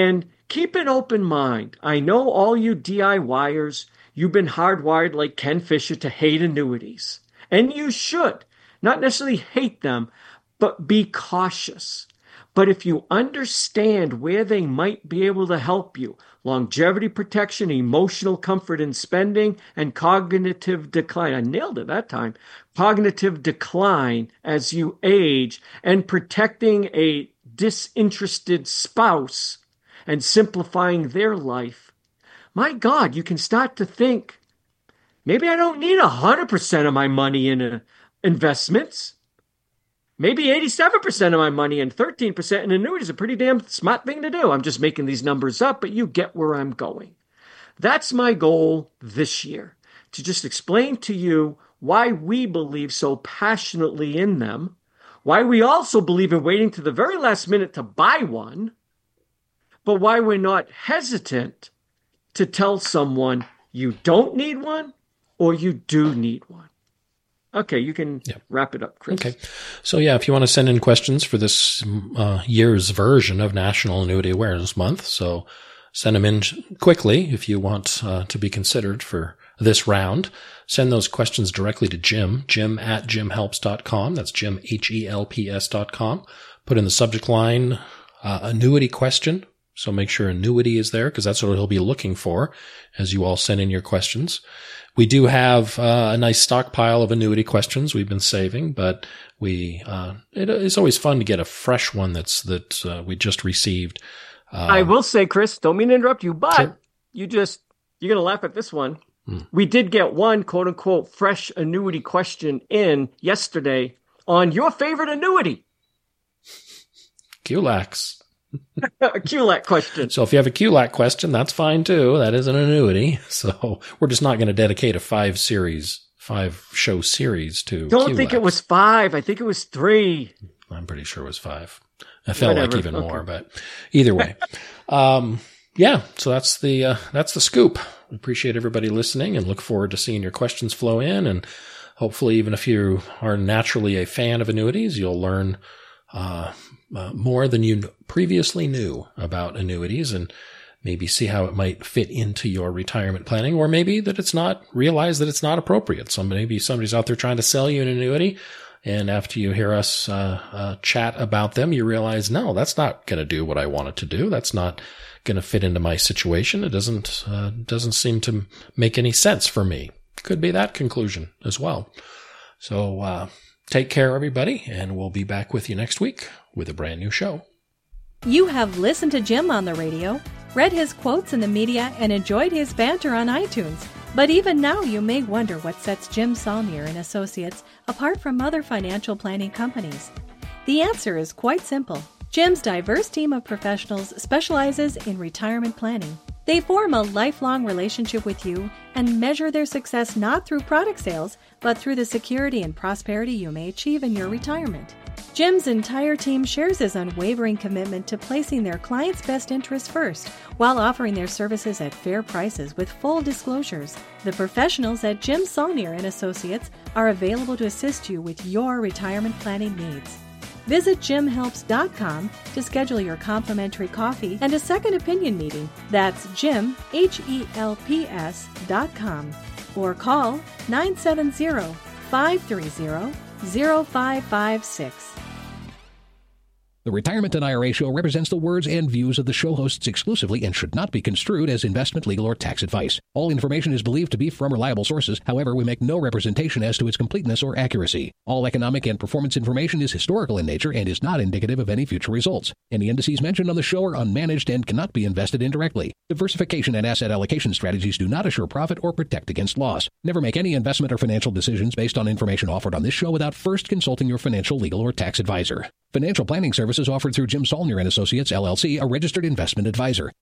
keep an open mind. I know all you DIYers, you've been hardwired like Ken Fisher to hate annuities. And you should. Not necessarily hate them, but be cautious. But if you understand where they might be able to help you, longevity protection, emotional comfort in spending, and cognitive decline. I nailed it that time. Cognitive decline as you age, and protecting a disinterested spouse and simplifying their life. My God, you can start to think, maybe I don't need 100% of my money in investments. Maybe 87% of my money and 13% in annuities is a pretty damn smart thing to do. I'm just making these numbers up, but you get where I'm going. That's my goal this year, to just explain to you why we believe so passionately in them, why we also believe in waiting to the very last minute to buy one, but why we're not hesitant to tell someone you don't need one or you do need one. Okay, you can wrap it up, Chris. Okay. So, if you want to send in questions for this year's version of National Annuity Awareness Month, so send them in quickly if you want to be considered for this round. Send those questions directly to Jim at jimhelps.com. That's Jim, HELPS.com. Put in the subject line, annuity question. So make sure annuity is there, because that's what he'll be looking for as you all send in your questions. We do have a nice stockpile of annuity questions we've been saving, but it's always fun to get a fresh one that we just received. I will say, Chris, don't mean to interrupt you, but sure. You're going to laugh at this one. We did get one quote unquote fresh annuity question in yesterday on your favorite annuity. QLACs. A QLAC question. So if you have a QLAC question, that's fine too. That is an annuity. So we're just not going to dedicate a 5-show series to Don't QLACs. think it was 5. I think it was 3. I'm pretty sure it was 5. I felt like even more, but either way. So that's the scoop. We appreciate everybody listening and look forward to seeing your questions flow in. And hopefully, even if you are naturally a fan of annuities, you'll learn more than you previously knew about annuities, and maybe see how it might fit into your retirement planning, or maybe realize that it's not appropriate. Maybe somebody's out there trying to sell you an annuity, and after you hear us chat about them, you realize, no, that's not going to do what I want it to do. That's not going to fit into my situation. It doesn't seem to make any sense for me. Could be that conclusion as well. So take care, everybody, and we'll be back with you next week with a brand new show. You have listened to Jim on the radio, read his quotes in the media, and enjoyed his banter on iTunes. But even now, you may wonder what sets Jim Saulnier and Associates apart from other financial planning companies. The answer is quite simple. Jim's diverse team of professionals specializes in retirement planning. They form a lifelong relationship with you and measure their success not through product sales, but through the security and prosperity you may achieve in your retirement. Jim's entire team shares his unwavering commitment to placing their clients' best interests first, while offering their services at fair prices with full disclosures. The professionals at Jim Saulnier and Associates are available to assist you with your retirement planning needs. Visit jimhelps.com to schedule your complimentary coffee and a second opinion meeting. That's Jim, HELPS.com. Or call 970-530-0556. The Retirement and IRA Show represents the words and views of the show hosts exclusively and should not be construed as investment, legal, or tax advice. All information is believed to be from reliable sources. However, we make no representation as to its completeness or accuracy. All economic and performance information is historical in nature and is not indicative of any future results. Any indices mentioned on the show are unmanaged and cannot be invested indirectly. Diversification and asset allocation strategies do not assure profit or protect against loss. Never make any investment or financial decisions based on information offered on this show without first consulting your financial, legal, or tax advisor. Financial planning services offered through Jim Saulnier and Associates, LLC, a registered investment advisor.